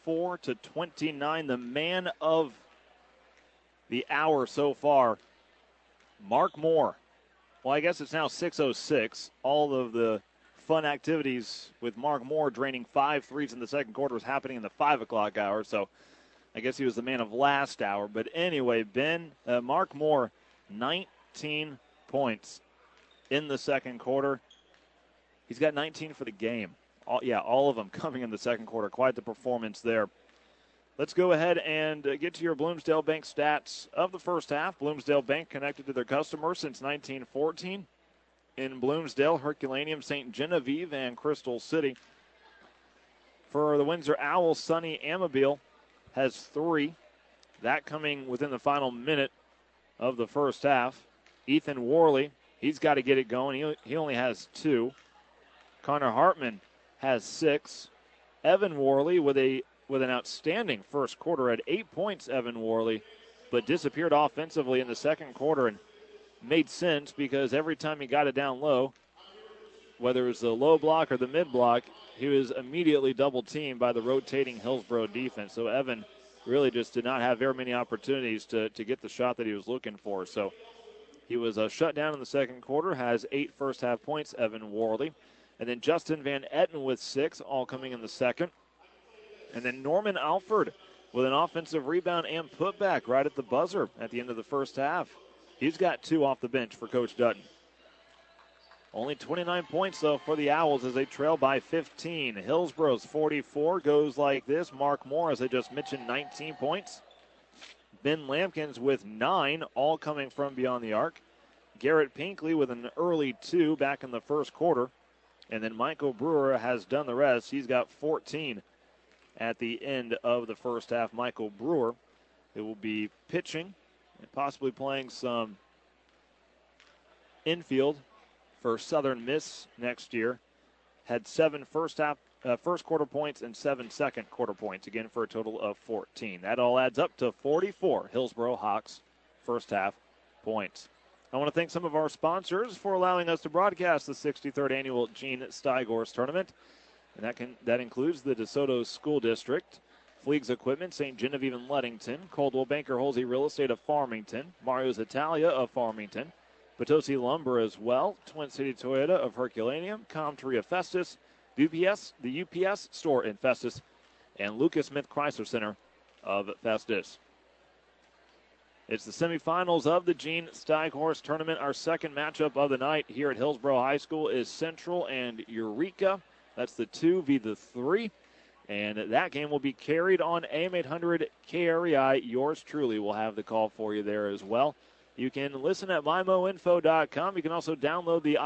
44-29. The man of the hour so far, Mark Moore. Well, I guess it's now 6:06. All of the fun activities with Mark Moore draining 5 threes in the second quarter was happening in the 5 o'clock hour. So I guess he was the man of last hour. But anyway, Mark Moore, 19 points in the second quarter. He's got 19 for the game. All of them coming in the second quarter. Quite the performance there. Let's go ahead and get to your Bloomsdale Bank stats of the first half. Bloomsdale Bank connected to their customers since 1914. In Bloomsdale, Herculaneum, St. Genevieve, and Crystal City. For the Windsor Owls, Sonny Amabile has 3. That coming within the final minute of the first half. Ethan Worley, he's got to get it going. He only has 2. Connor Hartman has 6. Evan Worley with an outstanding first quarter at 8 points, Evan Worley, but disappeared offensively in the second quarter and made sense because every time he got it down low, whether it was the low block or the mid block, he was immediately double teamed by the rotating Hillsboro defense. So Evan really just did not have very many opportunities to get the shot that he was looking for. So he was shut down in the second quarter, has 8 first half points, Evan Worley. And then Justin Van Etten with 6, all coming in the second. And then Norman Alford with an offensive rebound and putback right at the buzzer at the end of the first half. He's got 2 off the bench for Coach Dutton. Only 29 points, though, for the Owls as they trail by 15. Hillsboro's 44 goes like this. Mark Moore, as I just mentioned, 19 points. Ben Lampkins with 9, all coming from beyond the arc. Garrett Pinkley with an early 2 back in the first quarter. And then Michael Brewer has done the rest. He's got 14 at the end of the first half. Michael Brewer, who will be pitching and possibly playing some infield for Southern Miss next year, had 7 first quarter points and 7 second quarter points, again for a total of 14. That all adds up to 44 Hillsboro Hawks first half points. I want to thank some of our sponsors for allowing us to broadcast the 63rd annual Gene Steighorst Tournament. And that includes the DeSoto School District, Fleegs Equipment, St. Genevieve and Leadington, Coldwell Banker Holsey Real Estate of Farmington, Mario's Italia of Farmington, Potosi Lumber as well, Twin City Toyota of Herculaneum, Comtree of Festus, the UPS store in Festus, and Lucas Smith Chrysler Center of Festus. It's the semifinals of the Gene Steighorst Tournament. Our second matchup of the night here at Hillsboro High School is Central and Eureka. That's the 2 v. the 3. And that game will be carried on AM 800 KREI. Yours truly will have the call for you there as well. You can listen at mymoinfo.com. You can also download the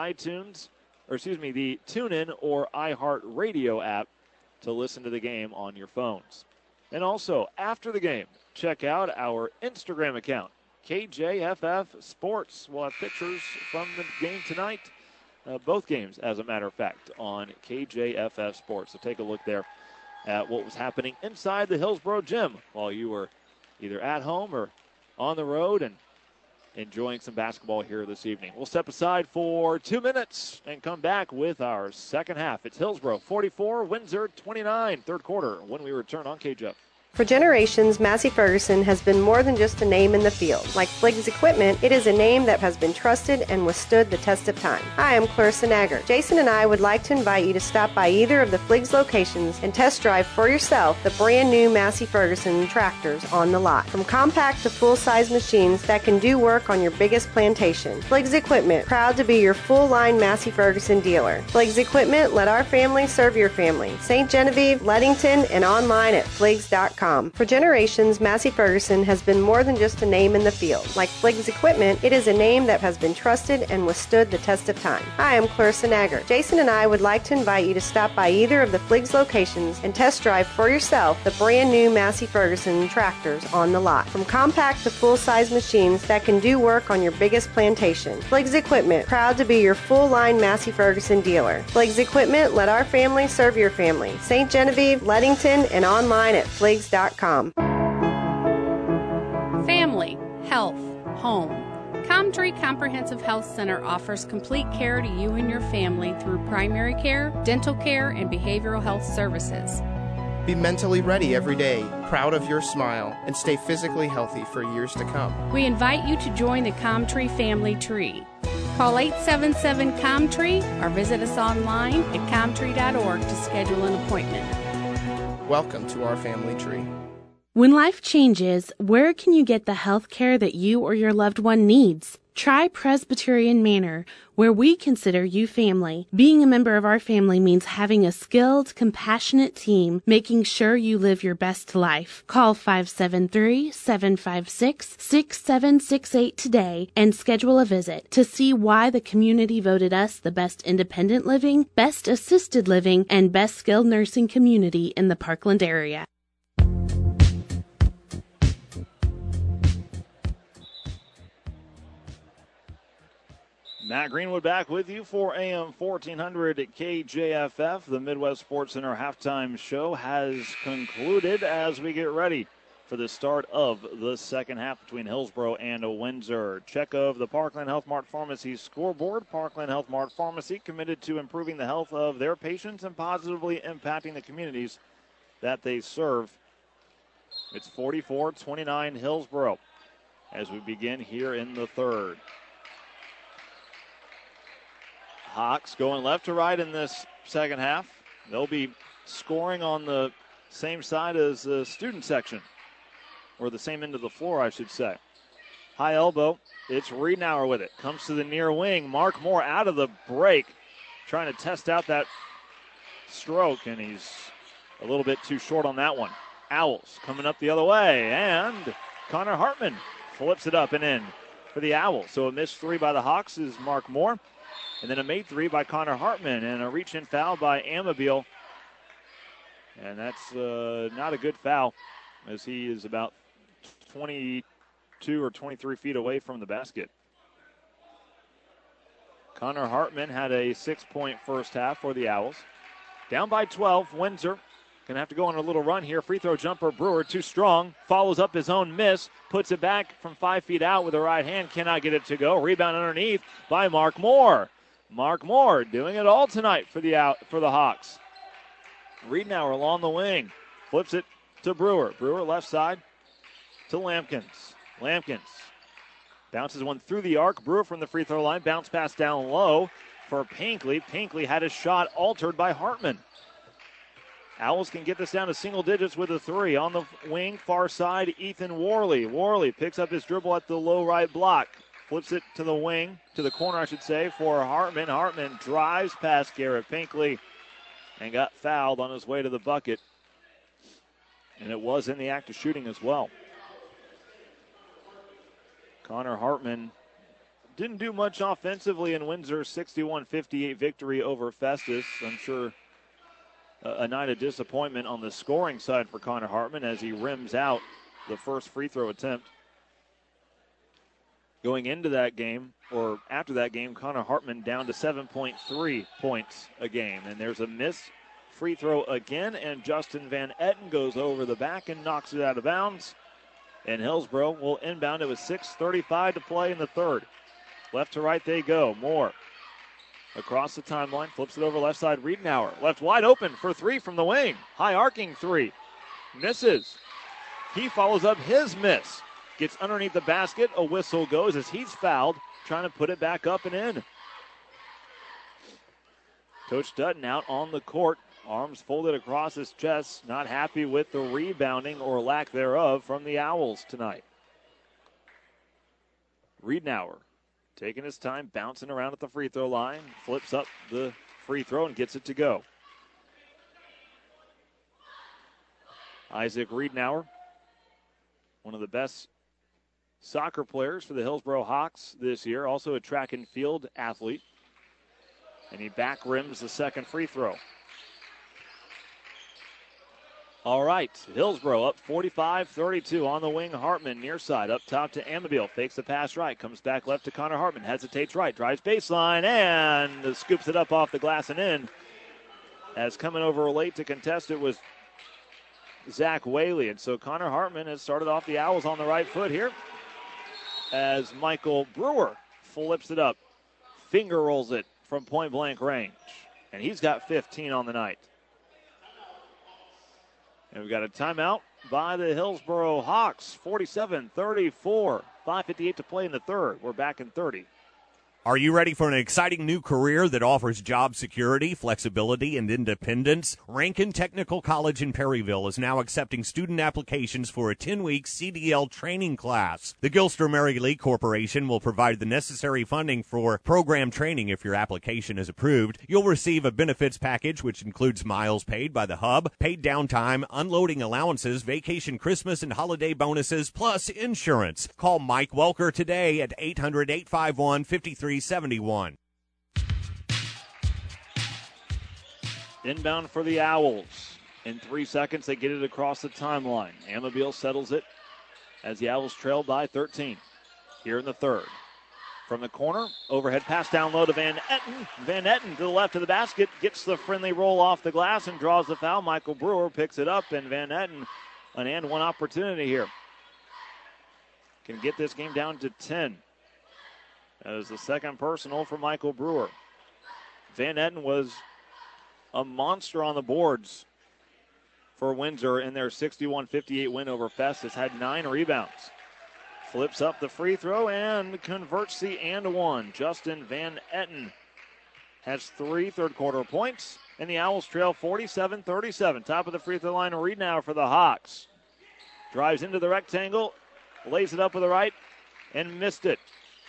the TuneIn or iHeartRadio app to listen to the game on your phones. And also, after the game, check out our Instagram account, KJFF Sports. We'll have pictures from the game tonight, both games, as a matter of fact, on KJFF Sports. So take a look there at what was happening inside the Hillsboro gym while you were either at home or on the road and enjoying some basketball here this evening. We'll step aside for 2 minutes and come back with our second half. It's Hillsboro 44, Windsor 29, third quarter, when we return on KJF. For generations, Massey Ferguson has been more than just a name in the field. Like Fliggs Equipment, it is a name that has been trusted and withstood the test of time. Hi, I'm Clarissa Nagger. Jason and I would like to invite you to stop by either of the Fliggs locations and test drive for yourself the brand new Massey Ferguson tractors on the lot. From compact to full-size machines that can do work on your biggest plantation. Fliggs Equipment, proud to be your full-line Massey Ferguson dealer. Fliggs Equipment, let our family serve your family. St. Genevieve, Leadington, and online at Fliggs.com. FligsDealers.com. For generations, Massey Ferguson has been more than just a name in the field. Like Fliggs Equipment, it is a name that has been trusted and withstood the test of time. Hi, I'm Clarissa Nagger. Jason and I would like to invite you to stop by either of the Fliggs locations and test drive for yourself the brand new Massey Ferguson tractors on the lot. From compact to full-size machines that can do work on your biggest plantation. Fliggs Equipment, proud to be your full-line Massey Ferguson dealer. Fliggs Equipment, let our family serve your family. St. Genevieve, Leadington, and online at Fliggs.com. Family, health, home. Comtree Comprehensive Health Center offers complete care to you and your family through primary care, dental care, and behavioral health services. Be mentally ready every day, proud of your smile, and stay physically healthy for years to come. We invite you to join the Comtree family tree. Call 877-COMTREE or visit us online at comtree.org to schedule an appointment. Welcome to our family tree. When life changes, where can you get the health care that you or your loved one needs? Try Presbyterian Manor, where we consider you family. Being a member of our family means having a skilled, compassionate team, making sure you live your best life. Call 573-756-6768 today and schedule a visit to see why the community voted us the best independent living, best assisted living, and best skilled nursing community in the Parkland area. Matt Greenwood back with you for AM 1400 at KJFF. The Midwest Sports Center halftime show has concluded as we get ready for the start of the second half between Hillsboro and Windsor. Check of the Parkland Health Mart Pharmacy scoreboard. Parkland Health Mart Pharmacy committed to improving the health of their patients and positively impacting the communities that they serve. It's 44-29 Hillsboro as we begin here in the third. Hawks going left to right in this second half. They'll be scoring on the same side as the student section, or the same end of the floor, I should say. High elbow. It's Riednauer with it. Comes to the near wing. Mark Moore out of the break, trying to test out that stroke, and he's a little bit too short on that one. Owls coming up the other way, and Connor Hartman flips it up and in for the Owls. So a missed three by the Hawks is Mark Moore. And then a made three by Connor Hartman, and a reach-in foul by Amabile. And that's not a good foul, as he is about 22 or 23 feet away from the basket. Connor Hartman had a 6-point first half for the Owls. Down by 12, Windsor going to have to go on a little run here. Free throw jumper, Brewer, too strong. Follows up his own miss. Puts it back from 5 feet out with the right hand. Cannot get it to go. Rebound underneath by Mark Moore. Mark Moore doing it all tonight for the Hawks. Riednauer along the wing. Flips it to Brewer. Brewer left side to Lampkins. Lampkins bounces one through the arc. Brewer from the free throw line. Bounce pass down low for Pinkley. Pinkley had his shot altered by Hartman. Owls can get this down to single digits with a three. On the wing, far side, Ethan Worley. Worley picks up his dribble at the low right block. Flips it to the wing, to the corner, I should say, for Hartman. Hartman drives past Garrett Pinkley and got fouled on his way to the bucket. And it was in the act of shooting as well. Connor Hartman didn't do much offensively in Windsor's 61-58 victory over Festus. I'm sure a night of disappointment on the scoring side for Connor Hartman as he rims out the first free throw attempt. Going into that game, or after that game, Connor Hartman down to 7.3 points a game. And there's a missed free throw again, and Justin Van Etten goes over the back and knocks it out of bounds. And Hillsboro will inbound it with 6:35 to play in the third. Left to right they go. Moore across the timeline, flips it over left side. Riednauer left wide open for three from the wing. High arcing three. Misses. He follows up his miss. Gets underneath the basket. A whistle goes as he's fouled, trying to put it back up and in. Coach Dutton out on the court. Arms folded across his chest. Not happy with the rebounding or lack thereof from the Owls tonight. Riednauer taking his time, bouncing around at the free throw line. Flips up the free throw and gets it to go. Isaac Riednauer, one of the best soccer players for the Hillsboro Hawks this year, also a track and field athlete. And he back rims the second free throw. All right, Hillsboro up 45-32 on the wing. Hartman near side, up top to Amabile. Fakes the pass right, comes back left to Connor Hartman. Hesitates right, drives baseline, and scoops it up off the glass and in. As coming over late to contest it was Zach Whaley. And so Connor Hartman has started off the Owls on the right foot here as Michael Brewer flips it up, finger rolls it from point-blank range. And he's got 15 on the night. And we've got a timeout by the Hillsboro Hawks, 47-34. 5:58 to play in the third. We're back in 30. Are you ready for an exciting new career that offers job security, flexibility, and independence? Rankin Technical College in Perryville is now accepting student applications for a 10-week CDL training class. The Gilster Mary Lee Corporation will provide the necessary funding for program training if your application is approved. You'll receive a benefits package which includes miles paid by the hub, paid downtime, unloading allowances, vacation, Christmas, and holiday bonuses, plus insurance. Call Mike Welker today at 800-851-5371. Inbound for the Owls. In 3 seconds, they get it across the timeline. Amabile settles it as the Owls trail by 13 here in the third. From the corner, overhead pass down low to Van Etten. Van Etten to the left of the basket, gets the friendly roll off the glass and draws the foul. Michael Brewer picks it up, and Van Etten an and one opportunity here. Can get this game down to 10. That is the second personal for Michael Brewer. Van Etten was a monster on the boards for Windsor in their 61-58 win over Festus. Had 9 rebounds. Flips up the free throw and converts the and one. Justin Van Etten has 3 third-quarter points, and the Owls trail 47-37. Top of the free throw line, Reed now for the Hawks. Drives into the rectangle, lays it up with the right, and missed it.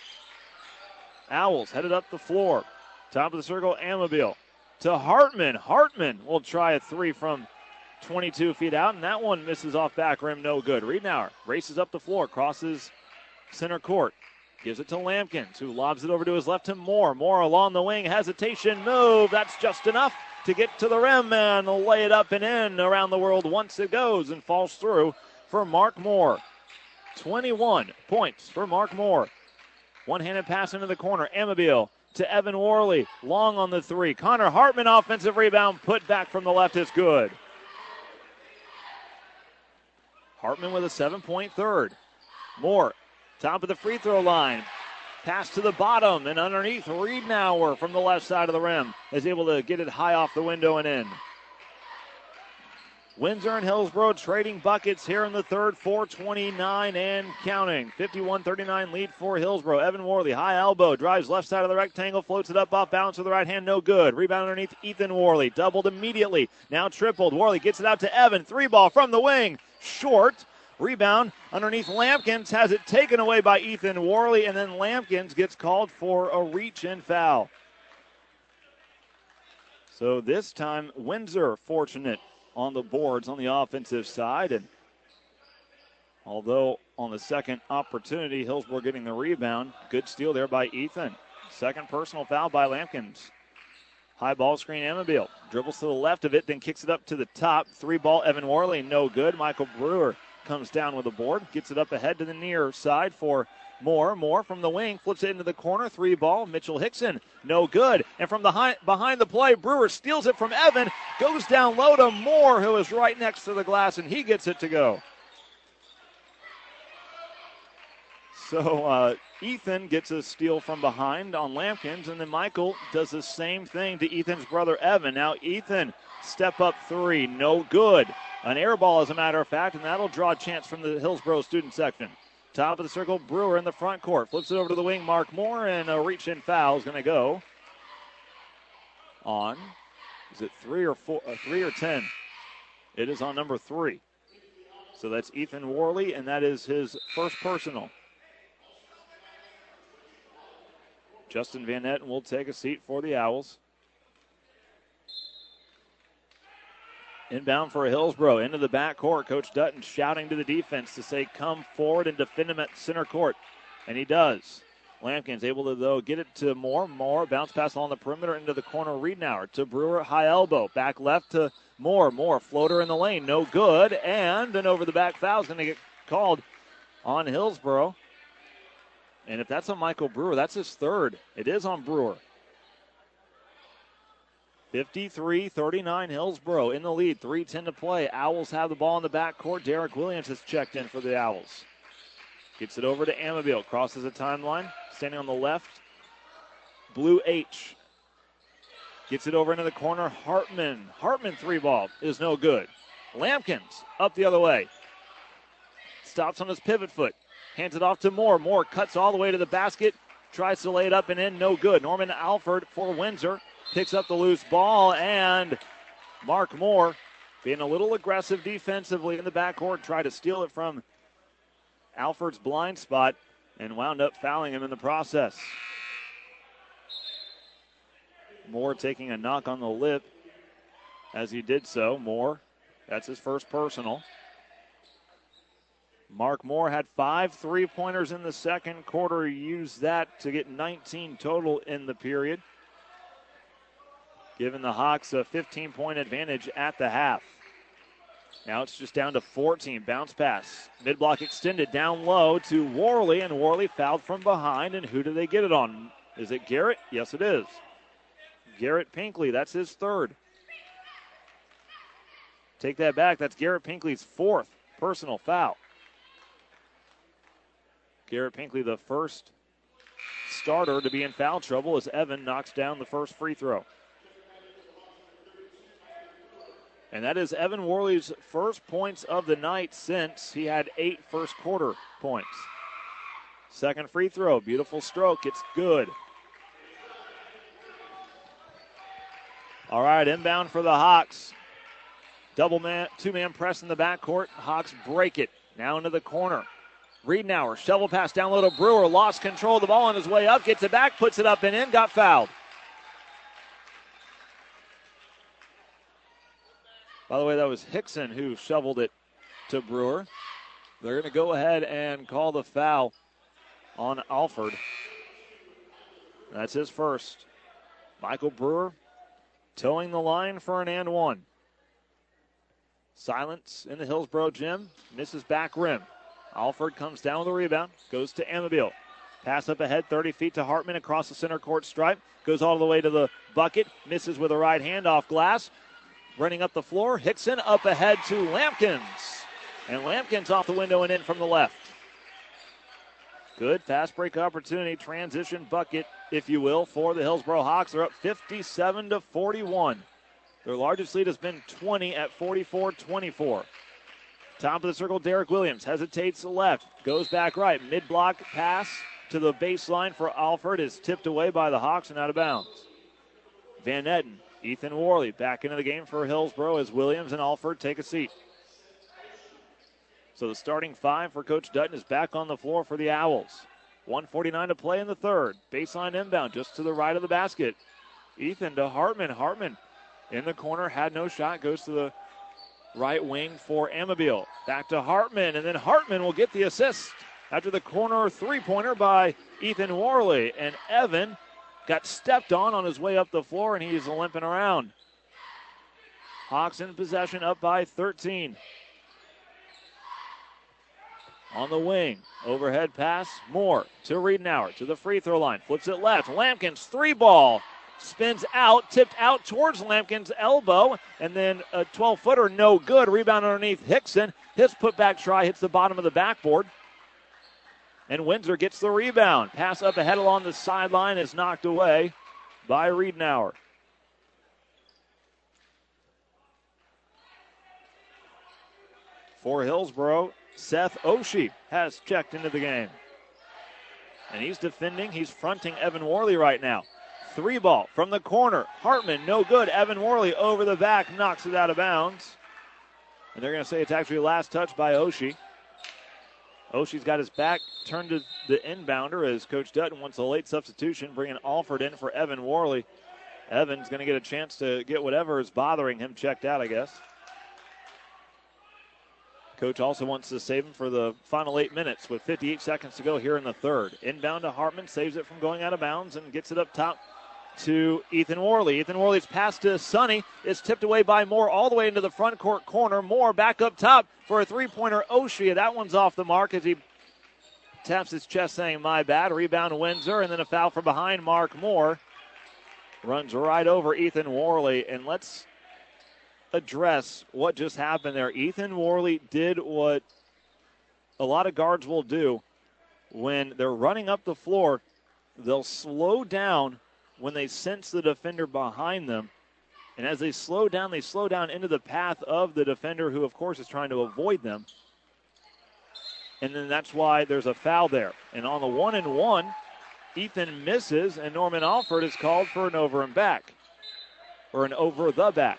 Owls headed up the floor. Top of the circle, Amabile to Hartman. Hartman will try a 3 from 22 feet out, and that one misses off back rim, no good. Riednauer races up the floor, crosses center court, gives it to Lampkins, who lobs it over to his left to Moore. Moore along the wing, hesitation, move. That's just enough to get to the rim and lay it up and in around the world once it goes and falls through for Mark Moore. 21 points for Mark Moore. One-handed pass into the corner. Amabile to Evan Worley. Long on the 3. Connor Hartman, offensive rebound. Put back from the left is good. Hartman with a 7-point third. Moore, top of the free throw line. Pass to the bottom and underneath. Riednauer from the left side of the rim is able to get it high off the window and in. Windsor and Hillsboro trading buckets here in the third, 4:29 and counting. 51-39 lead for Hillsboro. Evan Worley, high elbow, drives left side of the rectangle, floats it up off balance with the right hand, no good. Rebound underneath Ethan Worley, doubled immediately, now tripled. Worley gets it out to Evan, 3-ball from the wing, short. Rebound underneath Lampkins, has it taken away by Ethan Worley, and then Lampkins gets called for a reach-in foul. So this time, Windsor fortunate on the boards on the offensive side. And although on the second opportunity, Hillsboro getting the rebound. Good steal there by Ethan. Second personal foul by Lampkins. High ball screen, Amabile. Dribbles to the left of it, then kicks it up to the top. 3-ball, Evan Worley, no good. Michael Brewer comes down with the board. Gets it up ahead to the near side for Moore. Moore from the wing, flips it into the corner. 3-ball, Mitchell Hickson, no good. And from behind the play, Brewer steals it from Evan. Goes down low to Moore, who is right next to the glass, and he gets it to go. So Ethan gets a steal from behind on Lampkins, and then Michael does the same thing to Ethan's brother Evan. Now Ethan, step up 3, no good. An air ball, as a matter of fact, and that'll draw a chance from the Hillsboro student section. Top of the circle, Brewer in the front court. Flips it over to the wing, Mark Moore, and a reach-in foul is going to go on. Is it 3 or 4? 3 or 10? It is on number 3. So that's Ethan Worley, and that is his first personal. Justin Van Etten will take a seat for the Owls. Inbound for Hillsboro into the backcourt. Coach Dutton shouting to the defense to say, come forward and defend him at center court. And he does. Lampkin's able to, though, get it to Moore. Moore, bounce pass along the perimeter into the corner. Wiedenauer to Brewer, high elbow. Back left to Moore. Moore, floater in the lane. No good. And an over-the-back foul is going to get called on Hillsboro. And if that's on Michael Brewer, that's his third. It is on Brewer. 53-39 Hillsboro in the lead. 3:10 to play. Owls have the ball in the backcourt. Derek Williams has checked in for the Owls. Gets it over to Amabile. Crosses the timeline. Standing on the left. Blue H. Gets it over into the corner. Hartman. Hartman three ball is no good. Lampkins up the other way. Stops on his pivot foot. Hands it off to Moore. Moore cuts all the way to the basket. Tries to lay it up and in. No good. Norman Alford for Windsor. Picks up the loose ball, and Mark Moore, being a little aggressive defensively in the backcourt, tried to steal it from Alford's blind spot and wound up fouling him in the process. Moore taking a knock on the lip as he did so. Moore, that's his first personal. Mark Moore had 5 3-pointers in the second quarter. He used that to get 19 total in the period, giving the Hawks a 15-point advantage at the half. Now it's just down to 14. Bounce pass. Mid-block extended down low to Worley, and Worley fouled from behind. And who do they get it on? Is it Garrett? Yes, it is. Garrett Pinkley, that's his third. Take that back. That's Garrett Pinkley's fourth personal foul. Garrett Pinkley, the first starter to be in foul trouble as Evan knocks down the first free throw. And that is Evan Worley's first points of the night since he had 8 first quarter points. Second free throw, beautiful stroke, it's good. All right, inbound for the Hawks. Two-man press in the backcourt. Hawks break it. Now into the corner. Wiedenauer, shovel pass down low to Brewer. Lost control of the ball on his way up. Gets it back, puts it up and in. Got fouled. By the way, that was Hickson who shoveled it to Brewer. They're going to go ahead and call the foul on Alford. That's his first. Michael Brewer towing the line for an and one. Silence in the Hillsboro gym. Misses back rim. Alford comes down with a rebound. Goes to Amabile. Pass up ahead, 30 feet to Hartman across the center court stripe. Goes all the way to the bucket. Misses with a right hand off glass. Running up the floor. Hickson up ahead to Lampkins. And Lampkins off the window and in from the left. Good fast break opportunity. Transition bucket, if you will, for the Hillsboro Hawks. They're up 57-41. Their largest lead has been 20 at 44-24. Top of the circle, Derek Williams hesitates left. Goes back right. Mid-block pass to the baseline for Alford is tipped away by the Hawks and out of bounds. Van Etten, Ethan Worley back into the game for Hillsboro as Williams and Alford take a seat. So the starting five for Coach Dutton is back on the floor for the Owls. 1:49 to play in the third. Baseline inbound just to the right of the basket. Ethan to Hartman. Hartman in the corner, had no shot, goes to the right wing for Amabile. Back to Hartman, and then Hartman will get the assist after the corner three-pointer by Ethan Worley. And Evan got stepped on his way up the floor, and he's limping around. Hawks in possession, up by 13. On the wing, overhead pass, Moore to Wiedenauer, to the free throw line, flips it left. Lampkins, three ball, spins out, tipped out towards Lampkins' elbow, and then a 12-footer, no good. Rebound underneath Hickson. His putback try hits the bottom of the backboard. And Windsor gets the rebound. Pass up ahead along the sideline is knocked away by Wiedenauer. For Hillsboro, Seth Oshie has checked into the game. And he's defending. He's fronting Evan Worley right now. Three ball from the corner. Hartman, no good. Evan Worley over the back, knocks it out of bounds. And they're going to say it's actually last touch by Oshie. Oshie's got his back turned to the inbounder as Coach Dutton wants a late substitution, bringing Alford in for Evan Worley. Evan's going to get a chance to get whatever is bothering him checked out, I guess. Coach also wants to save him for the final 8 minutes with 58 seconds to go here in the third. Inbound to Hartman, saves it from going out of bounds and gets it up top to Ethan Worley. Ethan Worley's pass to Sonny is tipped away by Moore all the way into the front court corner. Moore back up top for a three-pointer. Oshia, that one's off the mark as he taps his chest saying, my bad. Rebound Windsor, and then a foul from behind. Mark Moore runs right over Ethan Worley, and let's address what just happened there. Ethan Worley did what a lot of guards will do when they're running up the floor. They'll slow down when they sense the defender behind them. And as they slow down into the path of the defender, who, of course, is trying to avoid them. And then that's why there's a foul there. And on the 1-and-1, Ethan misses, and Norman Alford is called for an over and back, or an over the back.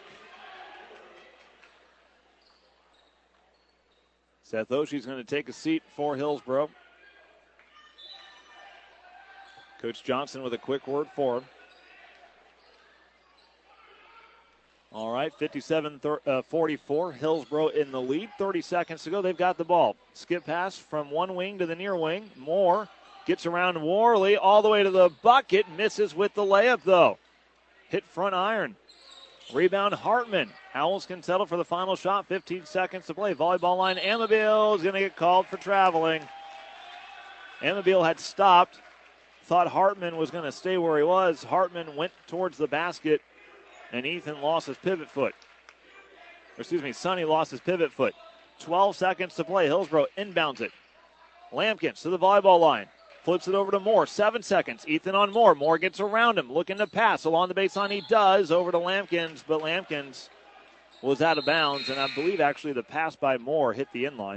Seth Oshie's going to take a seat for Hillsboro. Coach Johnson with a quick word for him. All right, 57-44, Hillsboro in the lead. 30 seconds to go. They've got the ball. Skip pass from one wing to the near wing. Moore gets around Worley all the way to the bucket. Misses with the layup, though. Hit front iron. Rebound Hartman. Owls can settle for the final shot. 15 seconds to play. Volleyball line. Amabile is going to get called for traveling. Amabile had stopped. Thought Hartman was going to stay where he was. Hartman went towards the basket, and Ethan lost his pivot foot. Sonny lost his pivot foot. 12 seconds to play. Hillsboro inbounds it. Lampkins to the volleyball line. Flips it over to Moore. 7 seconds. Ethan on Moore. Moore gets around him. Looking to pass. Along the baseline he does. Over to Lampkins. But Lampkins was out of bounds. And I believe actually the pass by Moore hit the inline.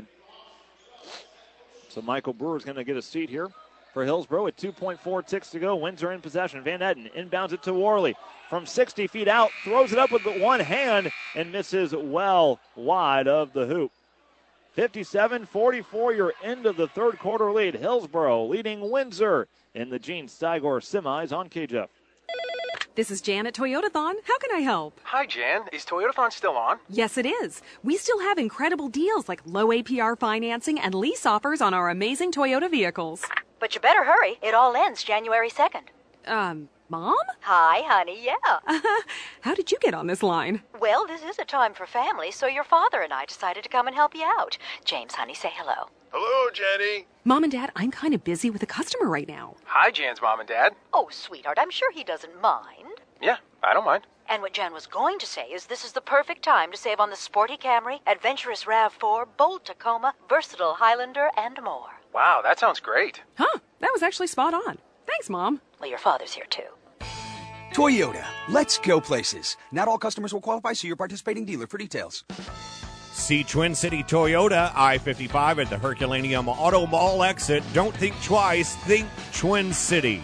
So Michael Brewer's going to get a seat here for Hillsboro with 2.46 to go. Windsor in possession. Van Etten inbounds it to Worley. From 60 feet out. Throws it up with the one hand and misses well wide of the hoop. 57-44, your end of the third quarter lead. Hillsboro leading Windsor in the Gene Steiger semis on KJF. This is Jan at Toyotathon. How can I help? Hi, Jan. Is Toyotathon still on? Yes, it is. We still have incredible deals like low APR financing and lease offers on our amazing Toyota vehicles. But you better hurry. It all ends January 2nd. Mom? Hi, honey, yeah. How did you get on this line? Well, this is a time for family, so your father and I decided to come and help you out. James, honey, say hello. Hello, Jenny. Mom and Dad, I'm kind of busy with a customer right now. Hi, Jan's mom and dad. Oh, sweetheart, I'm sure he doesn't mind. Yeah, I don't mind. And what Jan was going to say is this is the perfect time to save on the sporty Camry, adventurous RAV4, bold Tacoma, versatile Highlander, and more. Wow, that sounds great. Huh, that was actually spot on. Thanks, Mom. Well, your father's here, too. Toyota, let's go places. Not all customers will qualify, see your participating dealer for details. See Twin City Toyota, I-55 at the Herculaneum Auto Mall exit. Don't think twice, think Twin City.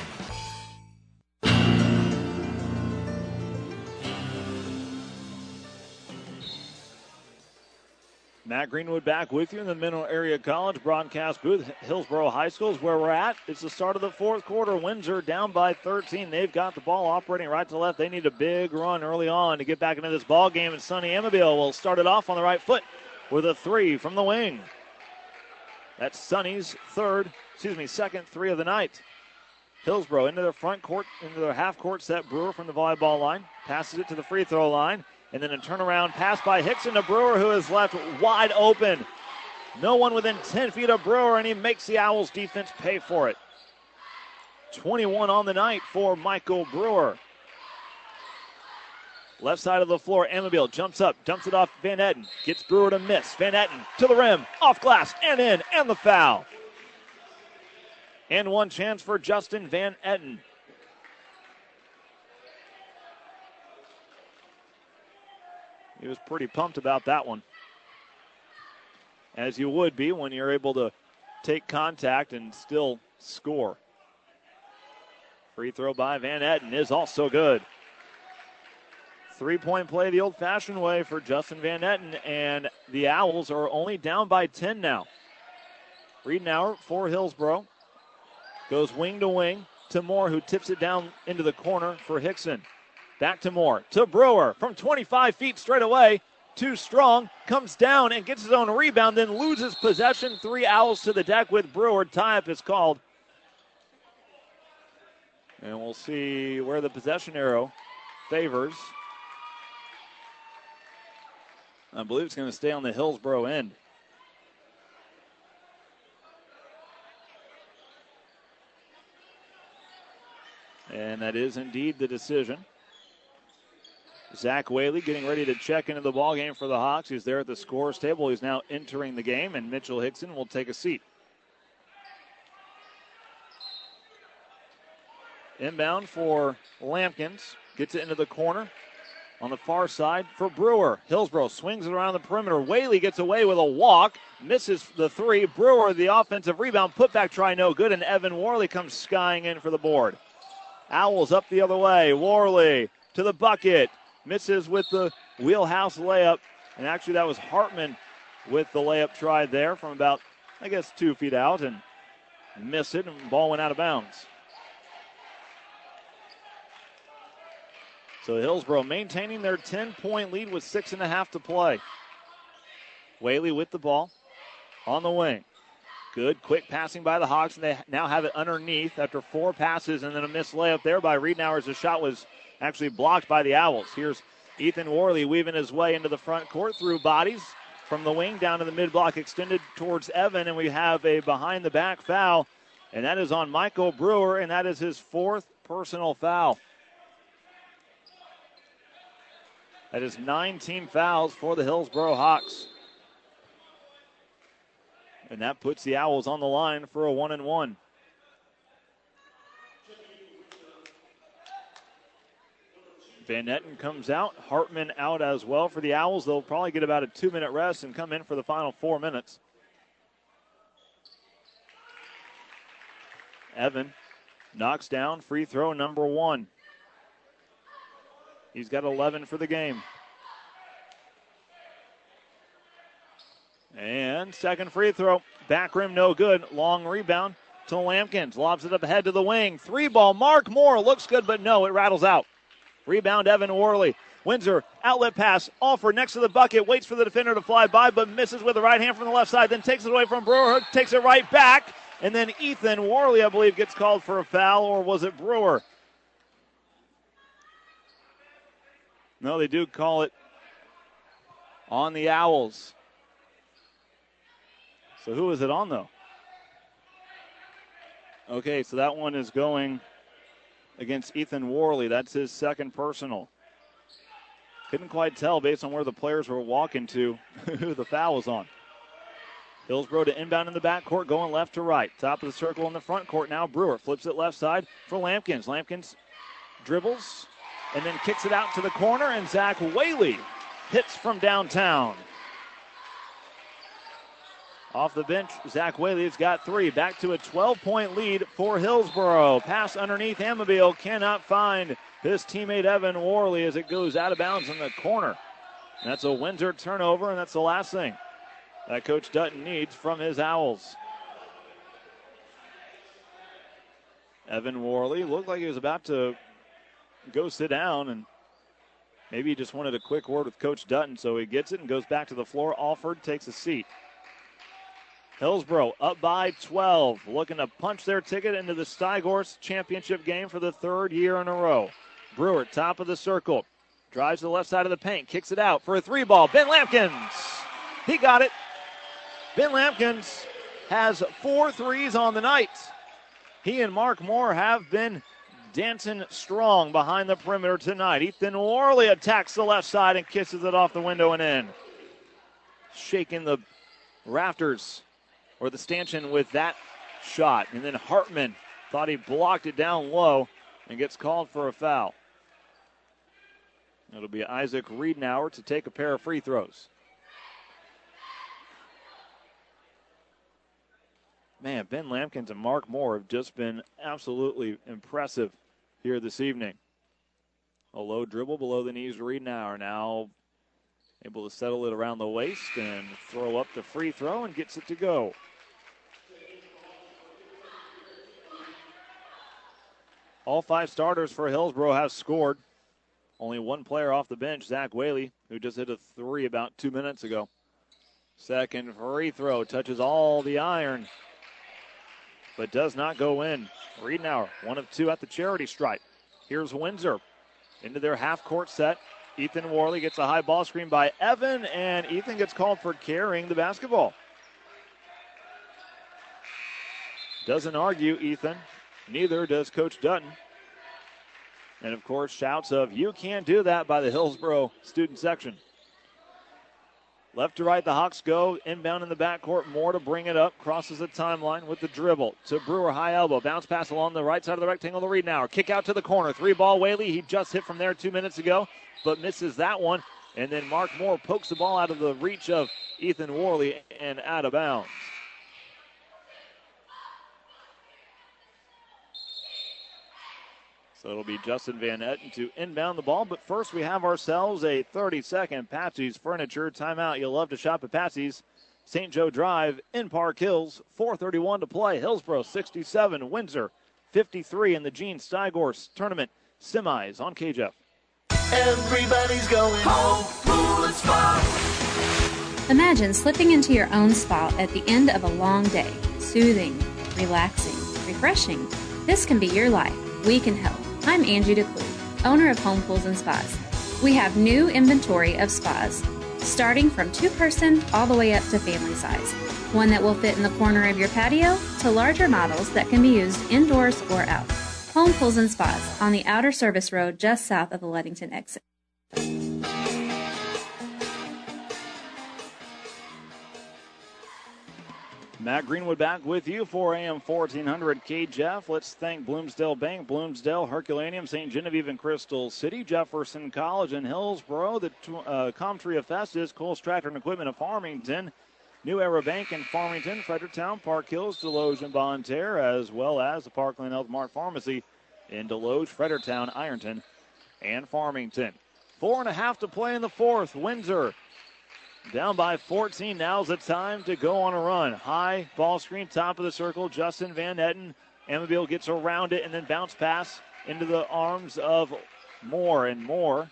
Matt Greenwood back with you in the Mineral Area College broadcast booth. Hillsboro High School is where we're at. It's the start of the fourth quarter. Windsor down by 13. They've got the ball operating right to left. They need a big run early on to get back into this ball game. And Sonny Amabile will start it off on the right foot with a three from the wing. That's Sonny's second three of the night. Hillsboro into their front court, into their half court set. Brewer from the volleyball line passes it to the free throw line. And then a turnaround pass by Hickson to Brewer, who is left wide open. No one within 10 feet of Brewer, and he makes the Owls defense pay for it. 21 on the night for Michael Brewer. Left side of the floor, Amabile jumps up, dumps it off Van Etten. Gets Brewer to miss. Van Etten to the rim, off glass, and in, and the foul. And one chance for Justin Van Etten. He was pretty pumped about that one, as you would be when you're able to take contact and still score. Free throw by Van Etten is also good. Three-point play the old-fashioned way for Justin Van Etten, and the Owls are only down by 10 now. Riedenauer for Hillsboro. Goes wing to wing to Moore, who tips it down into the corner for Hickson. Back to Moore, to Brewer from 25 feet straight away. too strong, comes down and gets his own rebound, then loses possession. 3 Owls to the deck with Brewer. Tie-up is called. And we'll see where the possession arrow favors. I believe it's going to stay on the Hillsboro end. And that is indeed the decision. Zach Whaley getting ready to check into the ballgame for the Hawks. He's there at the scorer's table. He's now entering the game, and Mitchell Hickson will take a seat. Inbound for Lampkins. Gets it into the corner. On the far side for Brewer. Hillsboro swings it around the perimeter. Whaley gets away with a walk. Misses the three. Brewer, the offensive rebound. Putback try no good, and Evan Worley comes skying in for the board. Owls up the other way. Worley to the bucket. Misses with the wheelhouse layup. And actually that was Hartman with the layup try there from about, 2 feet out. And missed it, and the ball went out of bounds. So Hillsboro maintaining their 10-point lead with 6.5 to play. Whaley with the ball on the wing. Good quick passing by the Hawks, and they now have it underneath after 4 passes and then a missed layup there by Riedenauer as the shot was actually blocked by the Owls. Here's Ethan Worley weaving his way into the front court through bodies from the wing down to the mid-block, extended towards Evan, and we have a behind-the-back foul, and that is on Michael Brewer, and that is his 4th personal foul. That is 9 team fouls for the Hillsboro Hawks. And that puts the Owls on the line for a 1-and-1. Van Etten comes out. Hartman out as well for the Owls. They'll probably get about a 2-minute rest and come in for the final 4 minutes. Evan knocks down free throw number 1. He's got 11 for the game. And second free throw. Back rim no good. Long rebound to Lampkins. Lobs it up ahead to the wing. 3-ball. Mark Moore looks good, but no, it rattles out. Rebound Evan Worley. Windsor outlet pass. Alford next to the bucket. Waits for the defender to fly by, but misses with the right hand from the left side. Then takes it away from Brewer. Takes it right back. And then Ethan Worley, I believe, gets called for a foul. Or was it Brewer? No, they do call it on the Owls. So who is it on, though? Okay, so that one is going against Ethan Worley. That's his 2nd personal. Couldn't quite tell based on where the players were walking to who the foul was on. Hillsboro to inbound in the backcourt, going left to right. Top of the circle in the front court now. Brewer flips it left side for Lampkins. Lampkins dribbles and then kicks it out to the corner, and Zach Whaley hits from downtown. Off the bench, Zach Whaley's got 3. Back to a 12-point lead for Hillsboro. Pass underneath Amabile. Cannot find his teammate Evan Worley as it goes out of bounds in the corner. That's a Windsor turnover, and that's the last thing that Coach Dutton needs from his Owls. Evan Worley looked like he was about to go sit down, and maybe he just wanted a quick word with Coach Dutton, so he gets it and goes back to the floor. Alford takes a seat. Hillsboro up by 12, looking to punch their ticket into the Steiger's championship game for the 3rd year in a row. Brewer, top of the circle, drives to the left side of the paint, kicks it out for a 3-ball. Ben Lampkins, he got it. Ben Lampkins has 4 threes on the night. He and Mark Moore have been dancing strong behind the perimeter tonight. Ethan Worley attacks the left side and kisses it off the window and in. Shaking the rafters or the stanchion with that shot. And then Hartman thought he blocked it down low and gets called for a foul. It'll be Isaac Riedenauer to take a pair of free throws. Man, Ben Lampkins and Mark Moore have just been absolutely impressive here this evening. A low dribble below the knees. Riedenauer now able to settle it around the waist and throw up the free throw and gets it to go. All 5 starters for Hillsboro have scored. Only one player off the bench, Zach Whaley, who just hit a 3 about 2 minutes ago. Second free throw touches all the iron, but does not go in. Riedenauer, 1 of 2 at the charity stripe. Here's Windsor into their half-court set. Ethan Worley gets a high ball screen by Evan, and Ethan gets called for carrying the basketball. Doesn't argue, Ethan. Neither does Coach Dutton. And, of course, shouts of, "You can't do that," by the Hillsboro student section. Left to right, the Hawks go. Inbound in the backcourt. Moore to bring it up. Crosses the timeline with the dribble to Brewer, high elbow. Bounce pass along the right side of the rectangle to Riedenauer. Kick out to the corner. 3-ball Whaley. He just hit from there 2 minutes ago, but misses that one. And then Mark Moore pokes the ball out of the reach of Ethan Worley and out of bounds. So it'll be Justin Van Etten to inbound the ball. But first we have ourselves a 30-second Patsy's Furniture timeout. You'll love to shop at Patsy's. St. Joe Drive in Park Hills. 4:31 to play. Hillsboro 67, Windsor 53 in the Gene Steiger Tournament Semis on KJF. Everybody's going home, pool and spa. Imagine slipping into your own spa at the end of a long day. Soothing, relaxing, refreshing. This can be your life. We can help. I'm Angie DeClue, owner of Home Pools and Spas. We have new inventory of spas, starting from 2-person all the way up to family size. One that will fit in the corner of your patio to larger models that can be used indoors or out. Home Pools and Spas on the outer service road just south of the Ludington exit. Matt Greenwood back with you for AM 1400 KJF. Let's thank Bloomsdale Bank, Bloomsdale, Herculaneum, St. Genevieve and Crystal City, Jefferson College and Hillsboro, the Comtree of Festus, Coles Tractor and Equipment of Farmington, New Era Bank in Farmington, Fredericktown, Park Hills, Deloge and Bonne Terre, as well as the Parkland Health Mart Pharmacy in Deloge, Fredericktown, Ironton, and Farmington. 4.5 to play in the fourth. Windsor down by 14. Now's the time to go on a run. High ball screen, top of the circle. Justin Van Etten. Amabile gets around it and then bounce pass into the arms of Moore. And Moore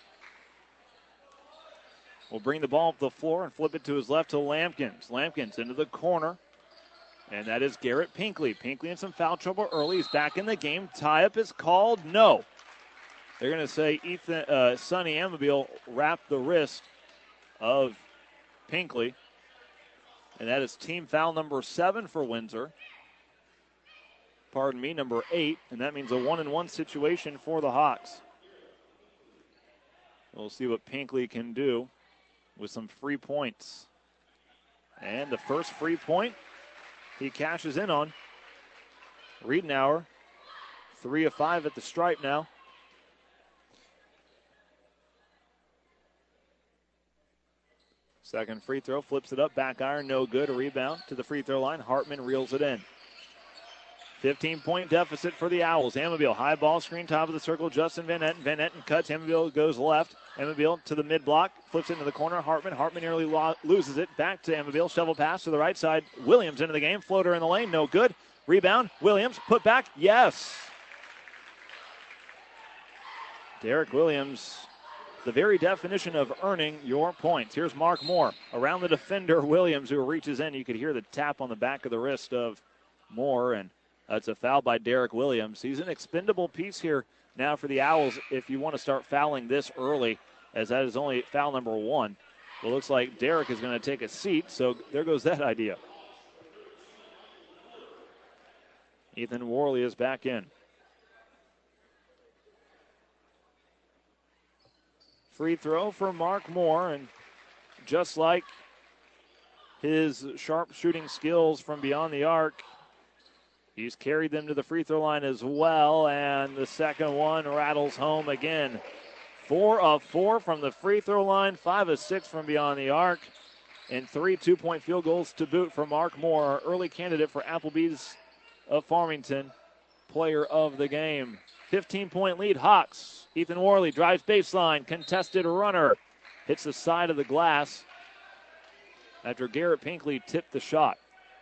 will bring the ball up the floor and flip it to his left to Lampkins. Lampkins into the corner. And that is Garrett Pinkley. Pinkley in some foul trouble early. He's back in the game. Tie-up is called. No. They're going to say Sonny Amabile wrapped the wrist of Pinkley. And that is team foul number 7 for Windsor. Pardon me, number 8. And that means a 1-and-1 situation for the Hawks. We'll see what Pinkley can do with some free points. And the first free point he cashes in on. Riedenauer, 3 of 5 at the stripe now. Second free throw, flips it up, back iron, no good. A rebound to the free throw line. Hartman reels it in. 15-point deficit for the Owls. Amabile, high ball screen, top of the circle. Justin Van Etten. Van Etten cuts. Amabile goes left. Amabile to the mid-block, flips it into the corner. Hartman nearly loses it. Back to Amabile. Shovel pass to the right side. Williams into the game. Floater in the lane, no good. Rebound. Williams, put back. Yes. Derek Williams, the very definition of earning your points. Here's Mark Moore around the defender, Williams, who reaches in. You could hear the tap on the back of the wrist of Moore, and it's a foul by Derek Williams. He's an expendable piece here now for the Owls if you want to start fouling this early, as that is only foul number 1. Well, it looks like Derek is going to take a seat, so there goes that idea. Ethan Worley is back in. Free throw for Mark Moore, and just like his sharp shooting skills from beyond the arc, he's carried them to the free throw line as well, and the second one rattles home again. 4 of 4 from the free throw line, 5 of 6 from beyond the arc, and 3 2-point field goals to boot for Mark Moore, our early candidate for Applebee's of Farmington player of the game. 15-point lead, Hawks. Ethan Worley drives baseline, contested runner, hits the side of the glass after Garrett Pinkley tipped the shot.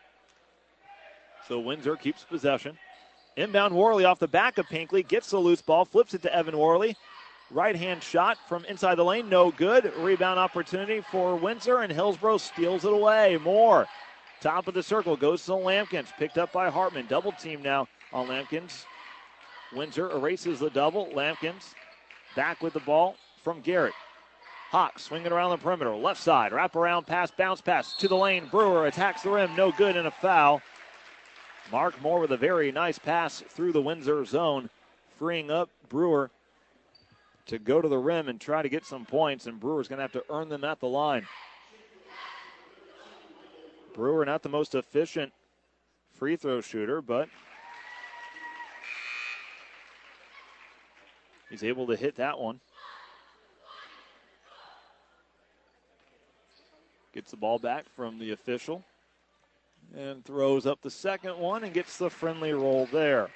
So Windsor keeps possession. Inbound Worley off the back of Pinkley, gets the loose ball, flips it to Evan Worley. right-hand shot from inside the lane, no good. Rebound opportunity for Windsor, and Hillsborough steals it away. Moore, top of the circle, goes to Lampkins, picked up by Hartman. Double team now on Lampkins. Windsor erases the double. Lampkins back with the ball from Garrett. Hawks swinging around the perimeter, left side, wrap around pass, bounce pass to the lane. Brewer attacks the rim, no good, and a foul. Mark Moore with a very nice pass through the Windsor zone, freeing up Brewer to go to the rim and try to get some points, and Brewer's going to have to earn them at the line. Brewer not the most efficient free throw shooter, but he's able to hit that one. Gets the ball back from the official and throws up the second one and gets the friendly roll there.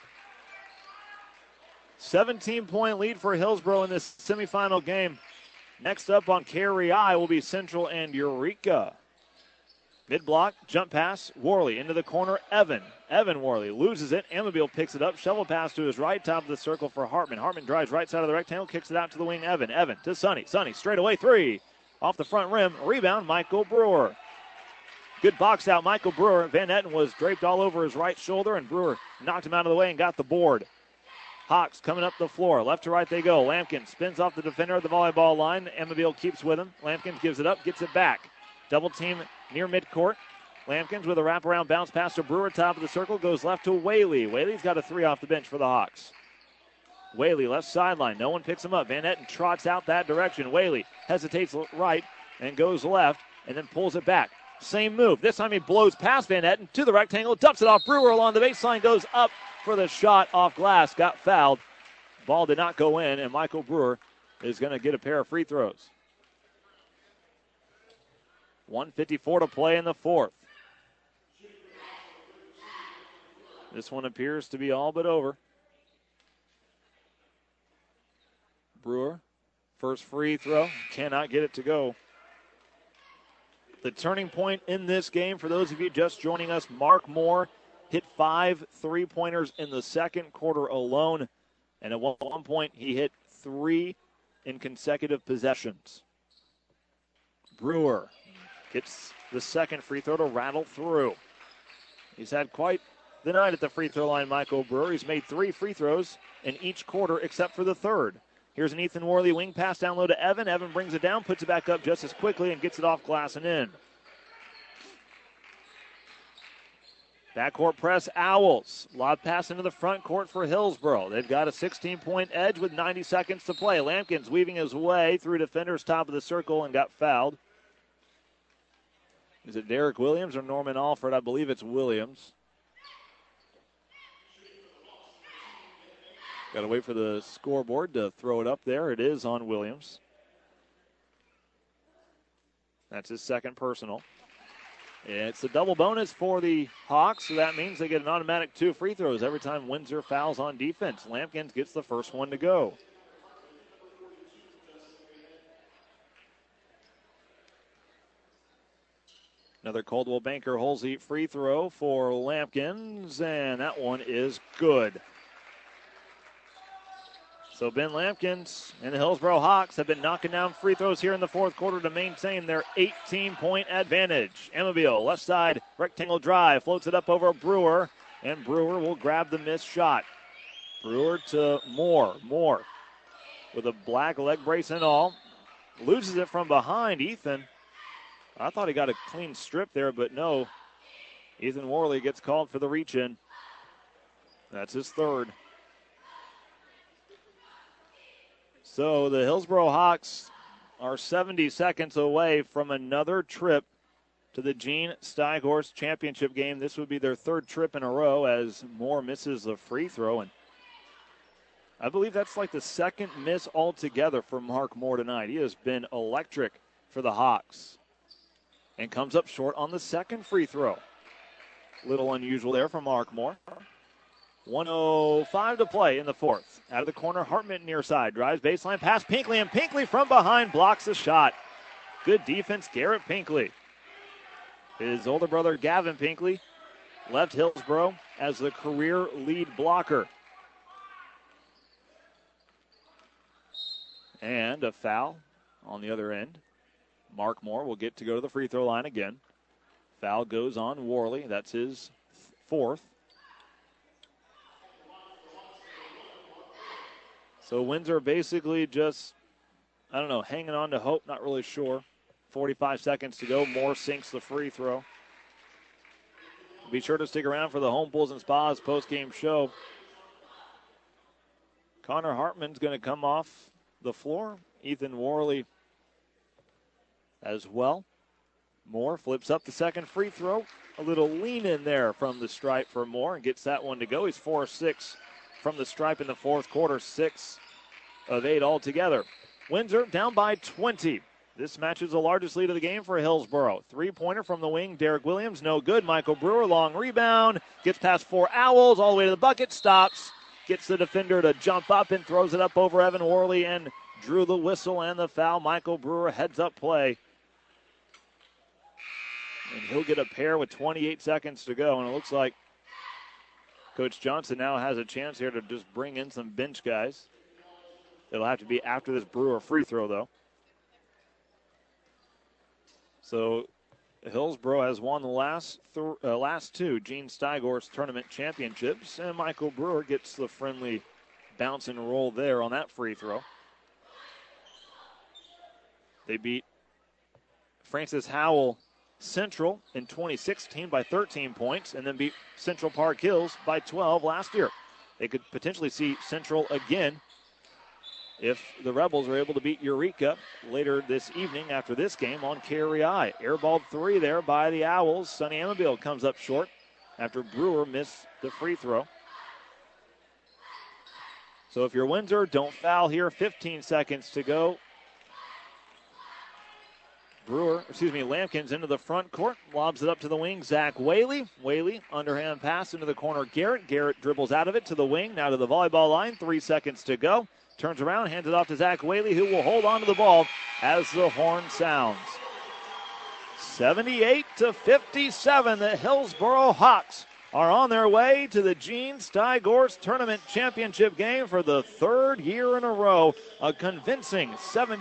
17-point lead for Hillsborough in this semifinal game. Next up on KREI will be Central and Eureka. Mid-block, jump pass, Worley into the corner, Evan Worley loses it. Amabile picks it up, shovel pass to his right, top of the circle for Hartman. Hartman drives right side of the rectangle, kicks it out to the wing, Evan to Sonny, straight away, three. Off the front rim, rebound, Michael Brewer. Good box out, Michael Brewer. Van Etten was draped all over his right shoulder, and Brewer knocked him out of the way and got the board. Hawks coming up the floor. Left to right they go. Lampkin spins off the defender at the volleyball line. Amabile keeps with him. Lampkin gives it up, gets it back. Double team near midcourt. Lampkins with a wraparound bounce pass to Brewer, top of the circle, goes left to Whaley. Whaley's got a three off the bench for the Hawks. Whaley, left sideline. No one picks him up. Van Etten trots out that direction. Whaley hesitates right and goes left and then pulls it back. Same move. This time he blows past Van Etten to the rectangle, ducks it off. Brewer along the baseline, goes up for the shot off glass, got fouled. Ball did not go in, and Michael Brewer is going to get a pair of free throws. 1:54 to play in the fourth. This one appears to be all but over. Brewer, first free throw, cannot get it to go. The turning point in this game, for those of you just joining us, Mark Moore hit 5 3-pointers in the second quarter alone, and at one point he hit 3 in consecutive possessions. Brewer gets the second free throw to rattle through. He's had quite the night at the free throw line, Michael Brewer. He's made 3 free throws in each quarter except for the third. Here's an Ethan Worley wing pass down low to Evan. Evan brings it down, puts it back up just as quickly, and gets it off glass and in. Backcourt press, Owls. Lob pass into the front court for Hillsborough. They've got a 16-point edge with 90 seconds to play. Lampkins weaving his way through defenders top of the circle and got fouled. Is it Derek Williams or Norman Alford? I believe it's Williams. Got to wait for the scoreboard to throw it up there. It is on Williams. That's his second personal. It's a double bonus for the Hawks, so that means they get an automatic 2 free throws every time Windsor fouls on defense. Lampkins gets the first one to go. Another Coldwell Banker Holsey free throw for Lampkins, and that one is good. So Ben Lampkins and the Hillsborough Hawks have been knocking down free throws here in the fourth quarter to maintain their 18-point advantage. Amabile, left side, rectangle drive, floats it up over Brewer, and Brewer will grab the missed shot. Brewer to Moore. Moore with a black leg brace and all. Loses it from behind. Ethan, I thought he got a clean strip there, but no. Ethan Worley gets called for the reach-in. That's his third. So the Hillsborough Hawks are 70 seconds away from another trip to the Gene Steighorst Championship game. This would be their third trip in a row as Moore misses the free throw. And I believe that's like the second miss altogether for Mark Moore tonight. He has been electric for the Hawks. And comes up short on the second free throw. Little unusual there for Mark Moore. 1:05 to play in the fourth. Out of the corner, Hartman near side. Drives baseline, pass Pinkley, and Pinkley from behind blocks the shot. Good defense, Garrett Pinkley. His older brother, Gavin Pinkley, left Hillsborough as the career lead blocker. And a foul on the other end. Mark Moore will get to go to the free throw line again. Foul goes on Worley. That's his fourth. So Windsor basically just, hanging on to hope, not really sure. 45 seconds to go. Moore sinks the free throw. Be sure to stick around for the Home Pools and Spas post-game show. Connor Hartman's going to come off the floor. Ethan Worley as well. Moore flips up the second free throw. A little lean in there from the stripe for Moore and gets that one to go. He's 4 of 6 from the stripe in the fourth quarter, 6 of 8 altogether. Windsor down by 20. This matches the largest lead of the game for Hillsboro. Three-pointer from the wing. Derek Williams, no good. Michael Brewer, long rebound. Gets past 4 Owls, all the way to the bucket. Stops. Gets the defender to jump up and throws it up over Evan Worley and drew the whistle and the foul. Michael Brewer heads up play. And he'll get a pair with 28 seconds to go. And it looks like Coach Johnson now has a chance here to just bring in some bench guys. It'll have to be after this Brewer free throw, though. So Hillsboro has won the last two Gene Steiger's tournament championships, and Michael Brewer gets the friendly bounce and roll there on that free throw. They beat Francis Howell Central in 2016 by 13 points, and then beat Central Park Hills by 12 last year. They could potentially see Central again if the Rebels are able to beat Eureka later this evening after this game on KREI. Airballed 3 there by the Owls. Sonny Amabile comes up short after Brewer missed the free throw. So if you're Windsor, don't foul here. 15 seconds to go. Lampkins into the front court. Lobs it up to the wing. Zach Whaley. Whaley, underhand pass into the corner. Garrett dribbles out of it to the wing. Now to the volleyball line. 3 seconds to go. Turns around, hands it off to Zach Whaley, who will hold on to the ball as the horn sounds. 78-57, the Hillsboro Hawks are on their way to the Gene Steiger's Tournament Championship game for the third year in a row. A convincing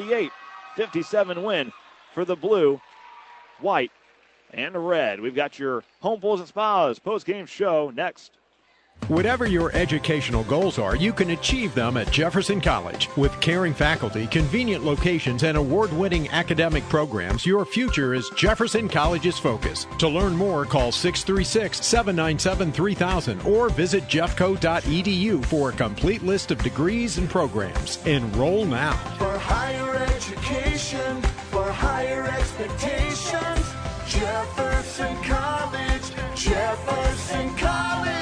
78-57 win for the blue, white, and red. We've got your Home Pools and Spas post-game show next. Whatever your educational goals are, you can achieve them at Jefferson College. With caring faculty, convenient locations, and award-winning academic programs, your future is Jefferson College's focus. To learn more, call 636-797-3000 or visit jeffco.edu for a complete list of degrees and programs. Enroll now. For higher education, for higher expectations, Jefferson College, Jefferson College.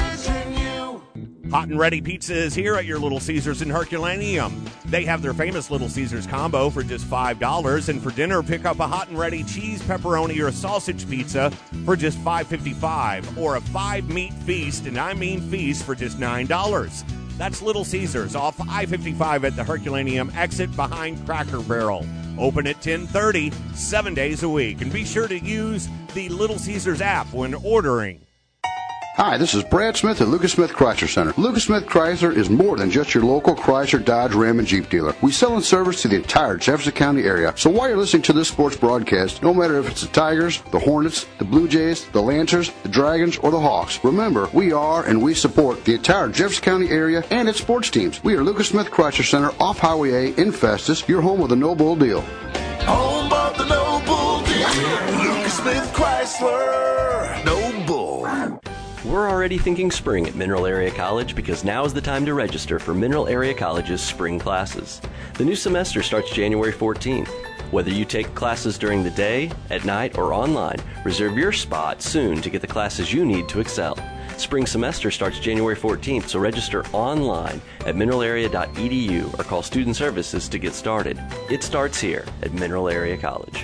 Hot and Ready Pizza is here at your Little Caesars in Herculaneum. They have their famous Little Caesars combo for just $5, and for dinner, pick up a Hot and Ready cheese, pepperoni, or sausage pizza for just $5.55, or a 5-meat feast, and I mean feast, for just $9. That's Little Caesars off I-55 at the Herculaneum exit behind Cracker Barrel. Open at 10:30, 7 days a week, and be sure to use the Little Caesars app when ordering. Hi, this is Brad Smith at Lucas Smith Chrysler Center. Lucas Smith Chrysler is more than just your local Chrysler, Dodge, Ram, and Jeep dealer. We sell and service to the entire Jefferson County area. So while you're listening to this sports broadcast, no matter if it's the Tigers, the Hornets, the Blue Jays, the Lancers, the Dragons, or the Hawks, remember, we are and we support the entire Jefferson County area and its sports teams. We are Lucas Smith Chrysler Center off Highway A in Festus, your home of the No Bull deal. Home of the No Bull deal. Lucas Smith Chrysler. No Bull. We're already thinking spring at Mineral Area College because now is the time to register for Mineral Area College's spring classes. The new semester starts January 14th. Whether you take classes during the day, at night, or online, reserve your spot soon to get the classes you need to excel. Spring semester starts January 14th, so register online at mineralarea.edu or call Student Services to get started. It starts here at Mineral Area College.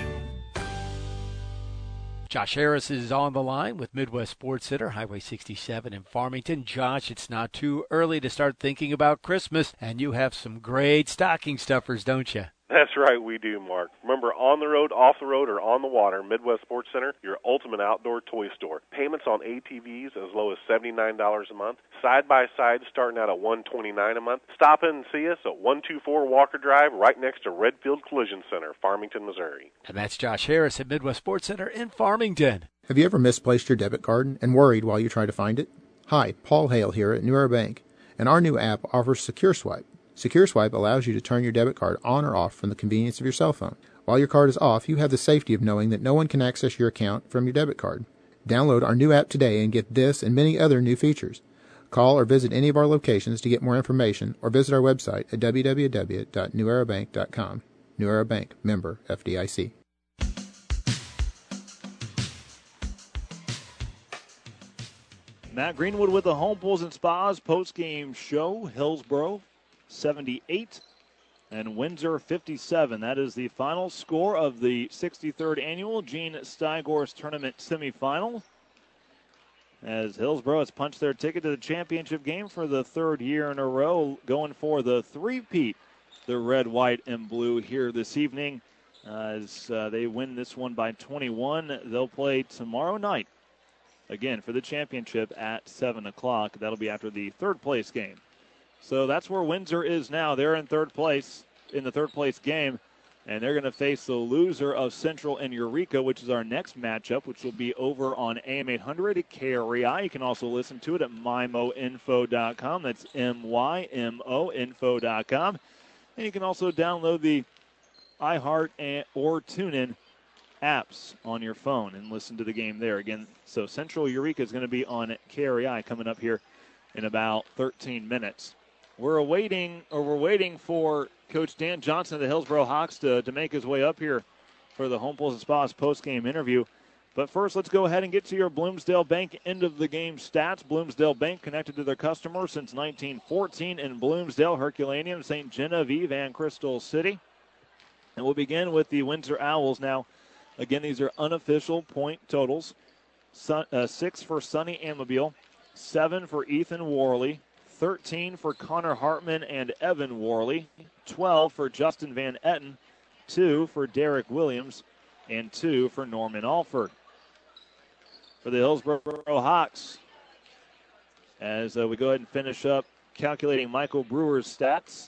Josh Harris is on the line with Midwest Sports Center, Highway 67 in Farmington. Josh, it's not too early to start thinking about Christmas, and you have some great stocking stuffers, don't you? That's right, we do, Mark. Remember, on the road, off the road, or on the water, Midwest Sports Center, your ultimate outdoor toy store. Payments on ATVs as low as $79 a month. Side-by-sides starting out at $129 a month. Stop in and see us at 124 Walker Drive, right next to Redfield Collision Center, Farmington, Missouri. And that's Josh Harris at Midwest Sports Center in Farmington. Have you ever misplaced your debit card and worried while you try to find it? Hi, Paul Hale here at New Era Bank, and our new app offers Secure Swipe. Secure Swipe allows you to turn your debit card on or off from the convenience of your cell phone. While your card is off, you have the safety of knowing that no one can access your account from your debit card. Download our new app today and get this and many other new features. Call or visit any of our locations to get more information, or visit our website at www.newerabank.com. New Era Bank, member FDIC. Matt Greenwood with the Home Pools and Spas post-game show. Hillsboro 78 and Windsor 57. That is the final score of the 63rd annual Gene Steiger's Tournament semifinal, as Hillsboro has punched their ticket to the championship game for the third year in a row, going for the three-peat, the red, white, and blue here this evening. As they win this one by 21, they'll play tomorrow night again for the championship at 7 o'clock. That'll be after the third-place game. So that's where Windsor is now. They're in third place in the third-place game, and they're going to face the loser of Central and Eureka, which is our next matchup, which will be over on AM 800 at KREI. You can also listen to it at mymoinfo.com. That's MYMO info.com. And you can also download the iHeart or TuneIn apps on your phone and listen to the game there. Again, so Central Eureka is going to be on KREI coming up here in about 13 minutes. We're waiting for Coach Dan Johnson of the Hillsboro Hawks to make his way up here for the Home Pools and Spas post-game interview. But first, let's go ahead and get to your Bloomsdale Bank end-of-the-game stats. Bloomsdale Bank connected to their customers since 1914 in Bloomsdale, Herculaneum, St. Genevieve, and Crystal City. And we'll begin with the Windsor Owls. Now, again, these are unofficial point totals. 6 for Sonny Amabile, 7 for Ethan Worley, 13 for Connor Hartman and Evan Worley, 12 for Justin Van Etten, 2 for Derek Williams, and 2 for Norman Alford. For the Hillsboro Hawks, as we go ahead and finish up calculating Michael Brewer's stats.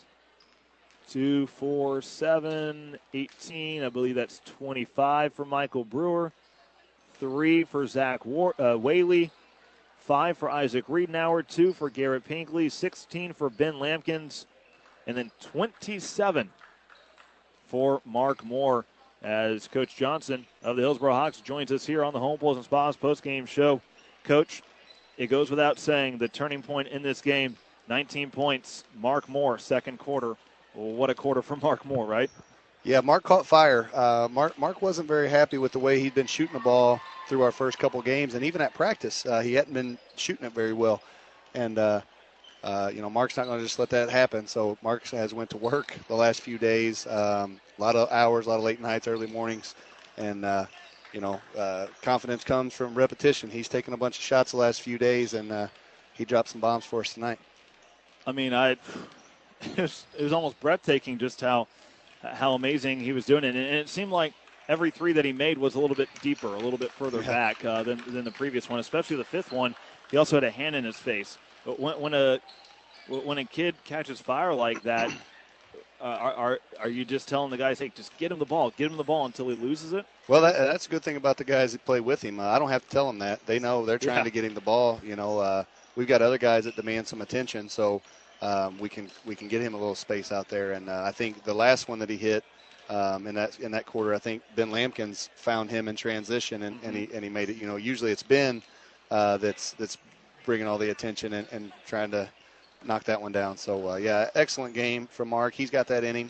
2, 4, 7, 18. I believe that's 25 for Michael Brewer. 3 for Zach Whaley. 5 for Isaac Riedenauer, 2 for Garrett Pinkley, 16 for Ben Lampkins, and then 27 for Mark Moore, as Coach Johnson of the Hillsboro Hawks joins us here on the Home Pools and Spas postgame show. Coach, it goes without saying, the turning point in this game, 19 points, Mark Moore, second quarter. Well, what a quarter for Mark Moore, right? Yeah, Mark caught fire. Mark wasn't very happy with the way he'd been shooting the ball through our first couple games, and even at practice, he hadn't been shooting it very well. And, Mark's not going to just let that happen. So Mark has went to work the last few days, a lot of hours, a lot of late nights, early mornings. And, confidence comes from repetition. He's taken a bunch of shots the last few days, and he dropped some bombs for us tonight. I mean, it was almost breathtaking just how amazing he was doing it. And it seemed like every three that he made was a little bit deeper, a little bit further back than the previous one, especially the fifth one. He also had a hand in his face. But when a kid catches fire like that, are you just telling the guys, hey, just get him the ball until he loses it? Well, that's a good thing about the guys that play with him. I don't have to tell them that. They know they're trying to get him the ball. We've got other guys that demand some attention, so we can get him a little space out there. And I think the last one that he hit in that quarter, I think Ben Lampkins found him in transition and he made it. Usually it's Ben that's bringing all the attention and trying to knock that one down. So excellent game from Mark. He's got that in him.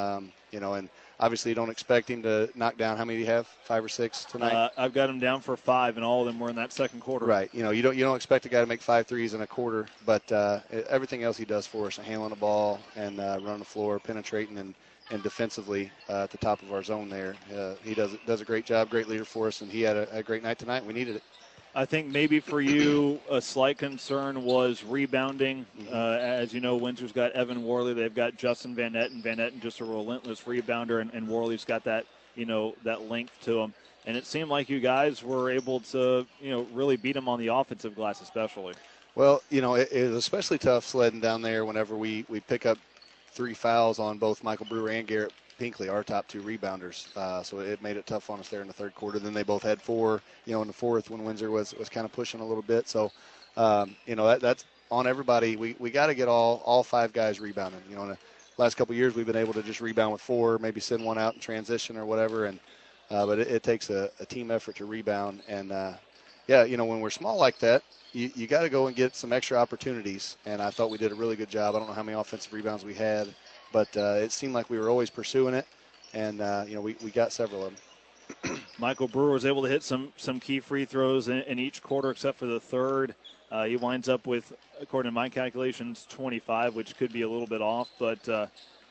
And obviously you don't expect him to knock down. How many do you have? 5 or 6 tonight? I've got him down for 5, and all of them were in that second quarter. Right. You don't expect a guy to make 5 threes in a quarter, but everything else he does for us, handling the ball and running the floor, penetrating and defensively at the top of our zone there, he does a great job, great leader for us, and he had a great night tonight. We needed it. I think maybe for you a slight concern was rebounding. As you know, Windsor's got Evan Worley. They've got Justin Van Etten just a relentless rebounder, and Worley's got that, that length to him. And it seemed like you guys were able to, really beat him on the offensive glass especially. Well, it was especially tough sledding down there whenever we pick up 3 fouls on both Michael Brewer and Garrett Pinkley, our top 2 rebounders. So it made it tough on us there in the third quarter. Then they both had 4, in the fourth when Windsor was kind of pushing a little bit. So, that's on everybody. We got to get all 5 guys rebounding. In the last couple of years, we've been able to just rebound with 4, maybe send one out in transition or whatever. And but it takes a team effort to rebound. And, when we're small like that, you got to go and get some extra opportunities. And I thought we did a really good job. I don't know how many offensive rebounds we had, but it seemed like we were always pursuing it, and we got several of them. Michael Brewer was able to hit some key free throws in each quarter except for the third. He winds up with, according to my calculations, 25, which could be a little bit off. But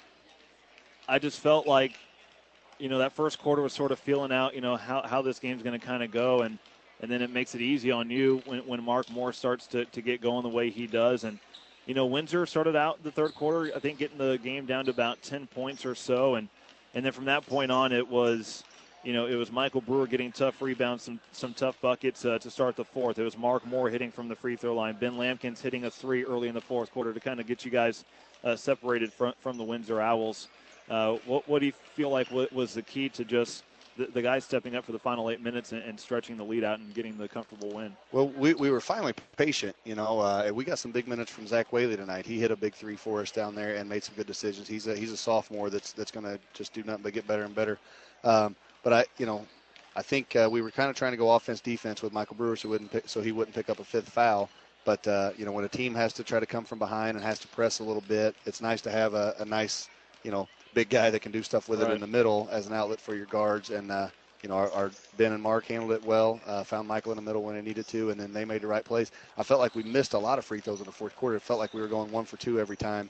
I just felt like, that first quarter was sort of feeling out, how this game's going to kind of go, and then it makes it easy on you when Mark Moore starts to get going the way he does. And Windsor started out the third quarter, I think, getting the game down to about 10 points or so. And then from that point on, it was Michael Brewer getting tough rebounds, some tough buckets to start the fourth. It was Mark Moore hitting from the free throw line. Ben Lampkins hitting a 3 early in the fourth quarter to kind of get you guys separated from the Windsor Owls. What do you feel like was the key to just the guys stepping up for the final 8 minutes and stretching the lead out and getting the comfortable win? Well, we were finally patient. We got some big minutes from Zach Whaley tonight. He hit a big 3 for us down there and made some good decisions. He's a sophomore that's going to just do nothing but get better and better. But I think we were kind of trying to go offense defense with Michael Brewer so he wouldn't pick up a 5th foul. But when a team has to try to come from behind and has to press a little bit, it's nice to have a nice big guy that can do stuff with it in the middle as an outlet for your guards. And, our Ben and Mark handled it well, found Michael in the middle when they needed to, and then they made the right plays. I felt like we missed a lot of free throws in the fourth quarter. It felt like we were going 1 for 2 every time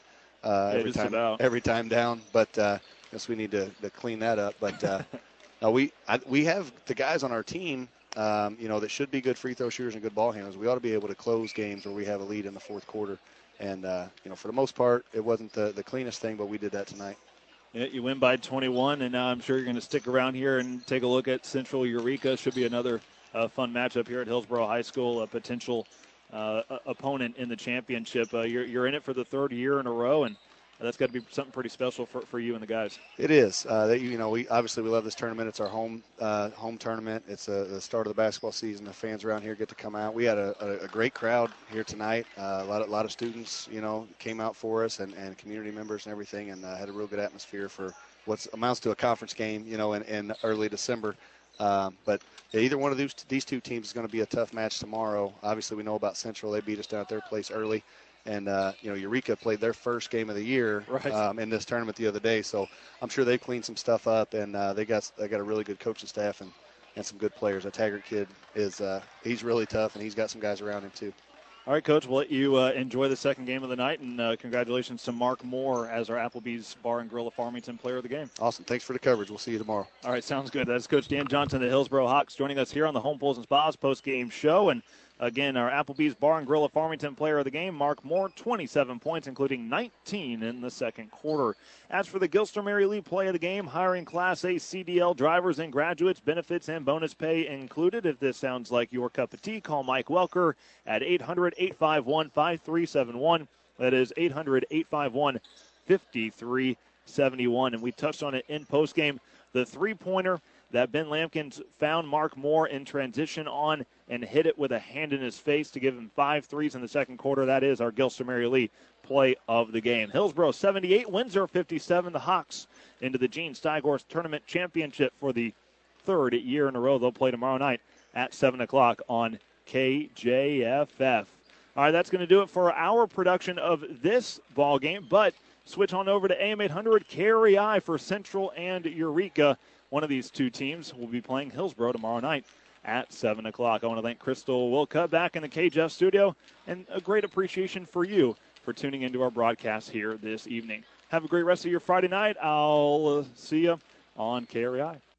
down. But guess we need to clean that up. But we have the guys on our team, that should be good free throw shooters and good ball handlers. We ought to be able to close games where we have a lead in the fourth quarter. And, for the most part, it wasn't the cleanest thing, but we did that tonight. Yeah, you win by 21, and now I'm sure you're going to stick around here and take a look at Central Eureka. Should be another fun matchup here at Hillsborough High School, a potential opponent in the championship. You're in it for the 3rd year in a row, and that's got to be something pretty special for you and the guys. It is. We obviously love this tournament. It's our home tournament. It's the start of the basketball season. The fans around here get to come out. We had a great crowd here tonight. A lot of students, came out for us and community members and everything, and had a real good atmosphere for what amounts to a conference game, in early December. But either one of these 2 teams is going to be a tough match tomorrow. Obviously, we know about Central. They beat us down at their place early. And, Eureka played their first game of the year in this tournament the other day. So I'm sure they've cleaned some stuff up, and they got a really good coaching staff and some good players. That Taggart kid he's really tough, and he's got some guys around him too. All right, Coach, we'll let you enjoy the second game of the night, and congratulations to Mark Moore as our Applebee's Bar and Grill of Farmington player of the game. Awesome. Thanks for the coverage. We'll see you tomorrow. All right, sounds good. That's Coach Dan Johnson of the Hillsborough Hawks joining us here on the Home Pools and Spas post-game show. And again, our Applebee's Bar and Grill of Farmington player of the game, Mark Moore, 27 points, including 19 in the second quarter. As for the Gilster Mary Lee play of the game, hiring Class A CDL drivers and graduates, benefits and bonus pay included. If this sounds like your cup of tea, call Mike Welker at 800-851-5371. That is 800-851-5371. And we touched on it in postgame. The three-pointer that Ben Lampkins found Mark Moore in transition on and hit it with a hand in his face to give him 5 threes in the second quarter. That is our Gilster Mary Lee play of the game. Hillsborough 78, Windsor 57. The Hawks into the Gene Steighorst Tournament Championship for the 3rd year in a row. They'll play tomorrow night at 7 o'clock on KJFF. All right, that's going to do it for our production of this ball game, but switch on over to AM 800 KREI for Central and Eureka. One of these 2 teams will be playing Hillsborough tomorrow night at 7 o'clock. I want to thank Crystal Wilcutt back in the KJF studio, and a great appreciation for you for tuning into our broadcast here this evening. Have a great rest of your Friday night. I'll see you on KREI.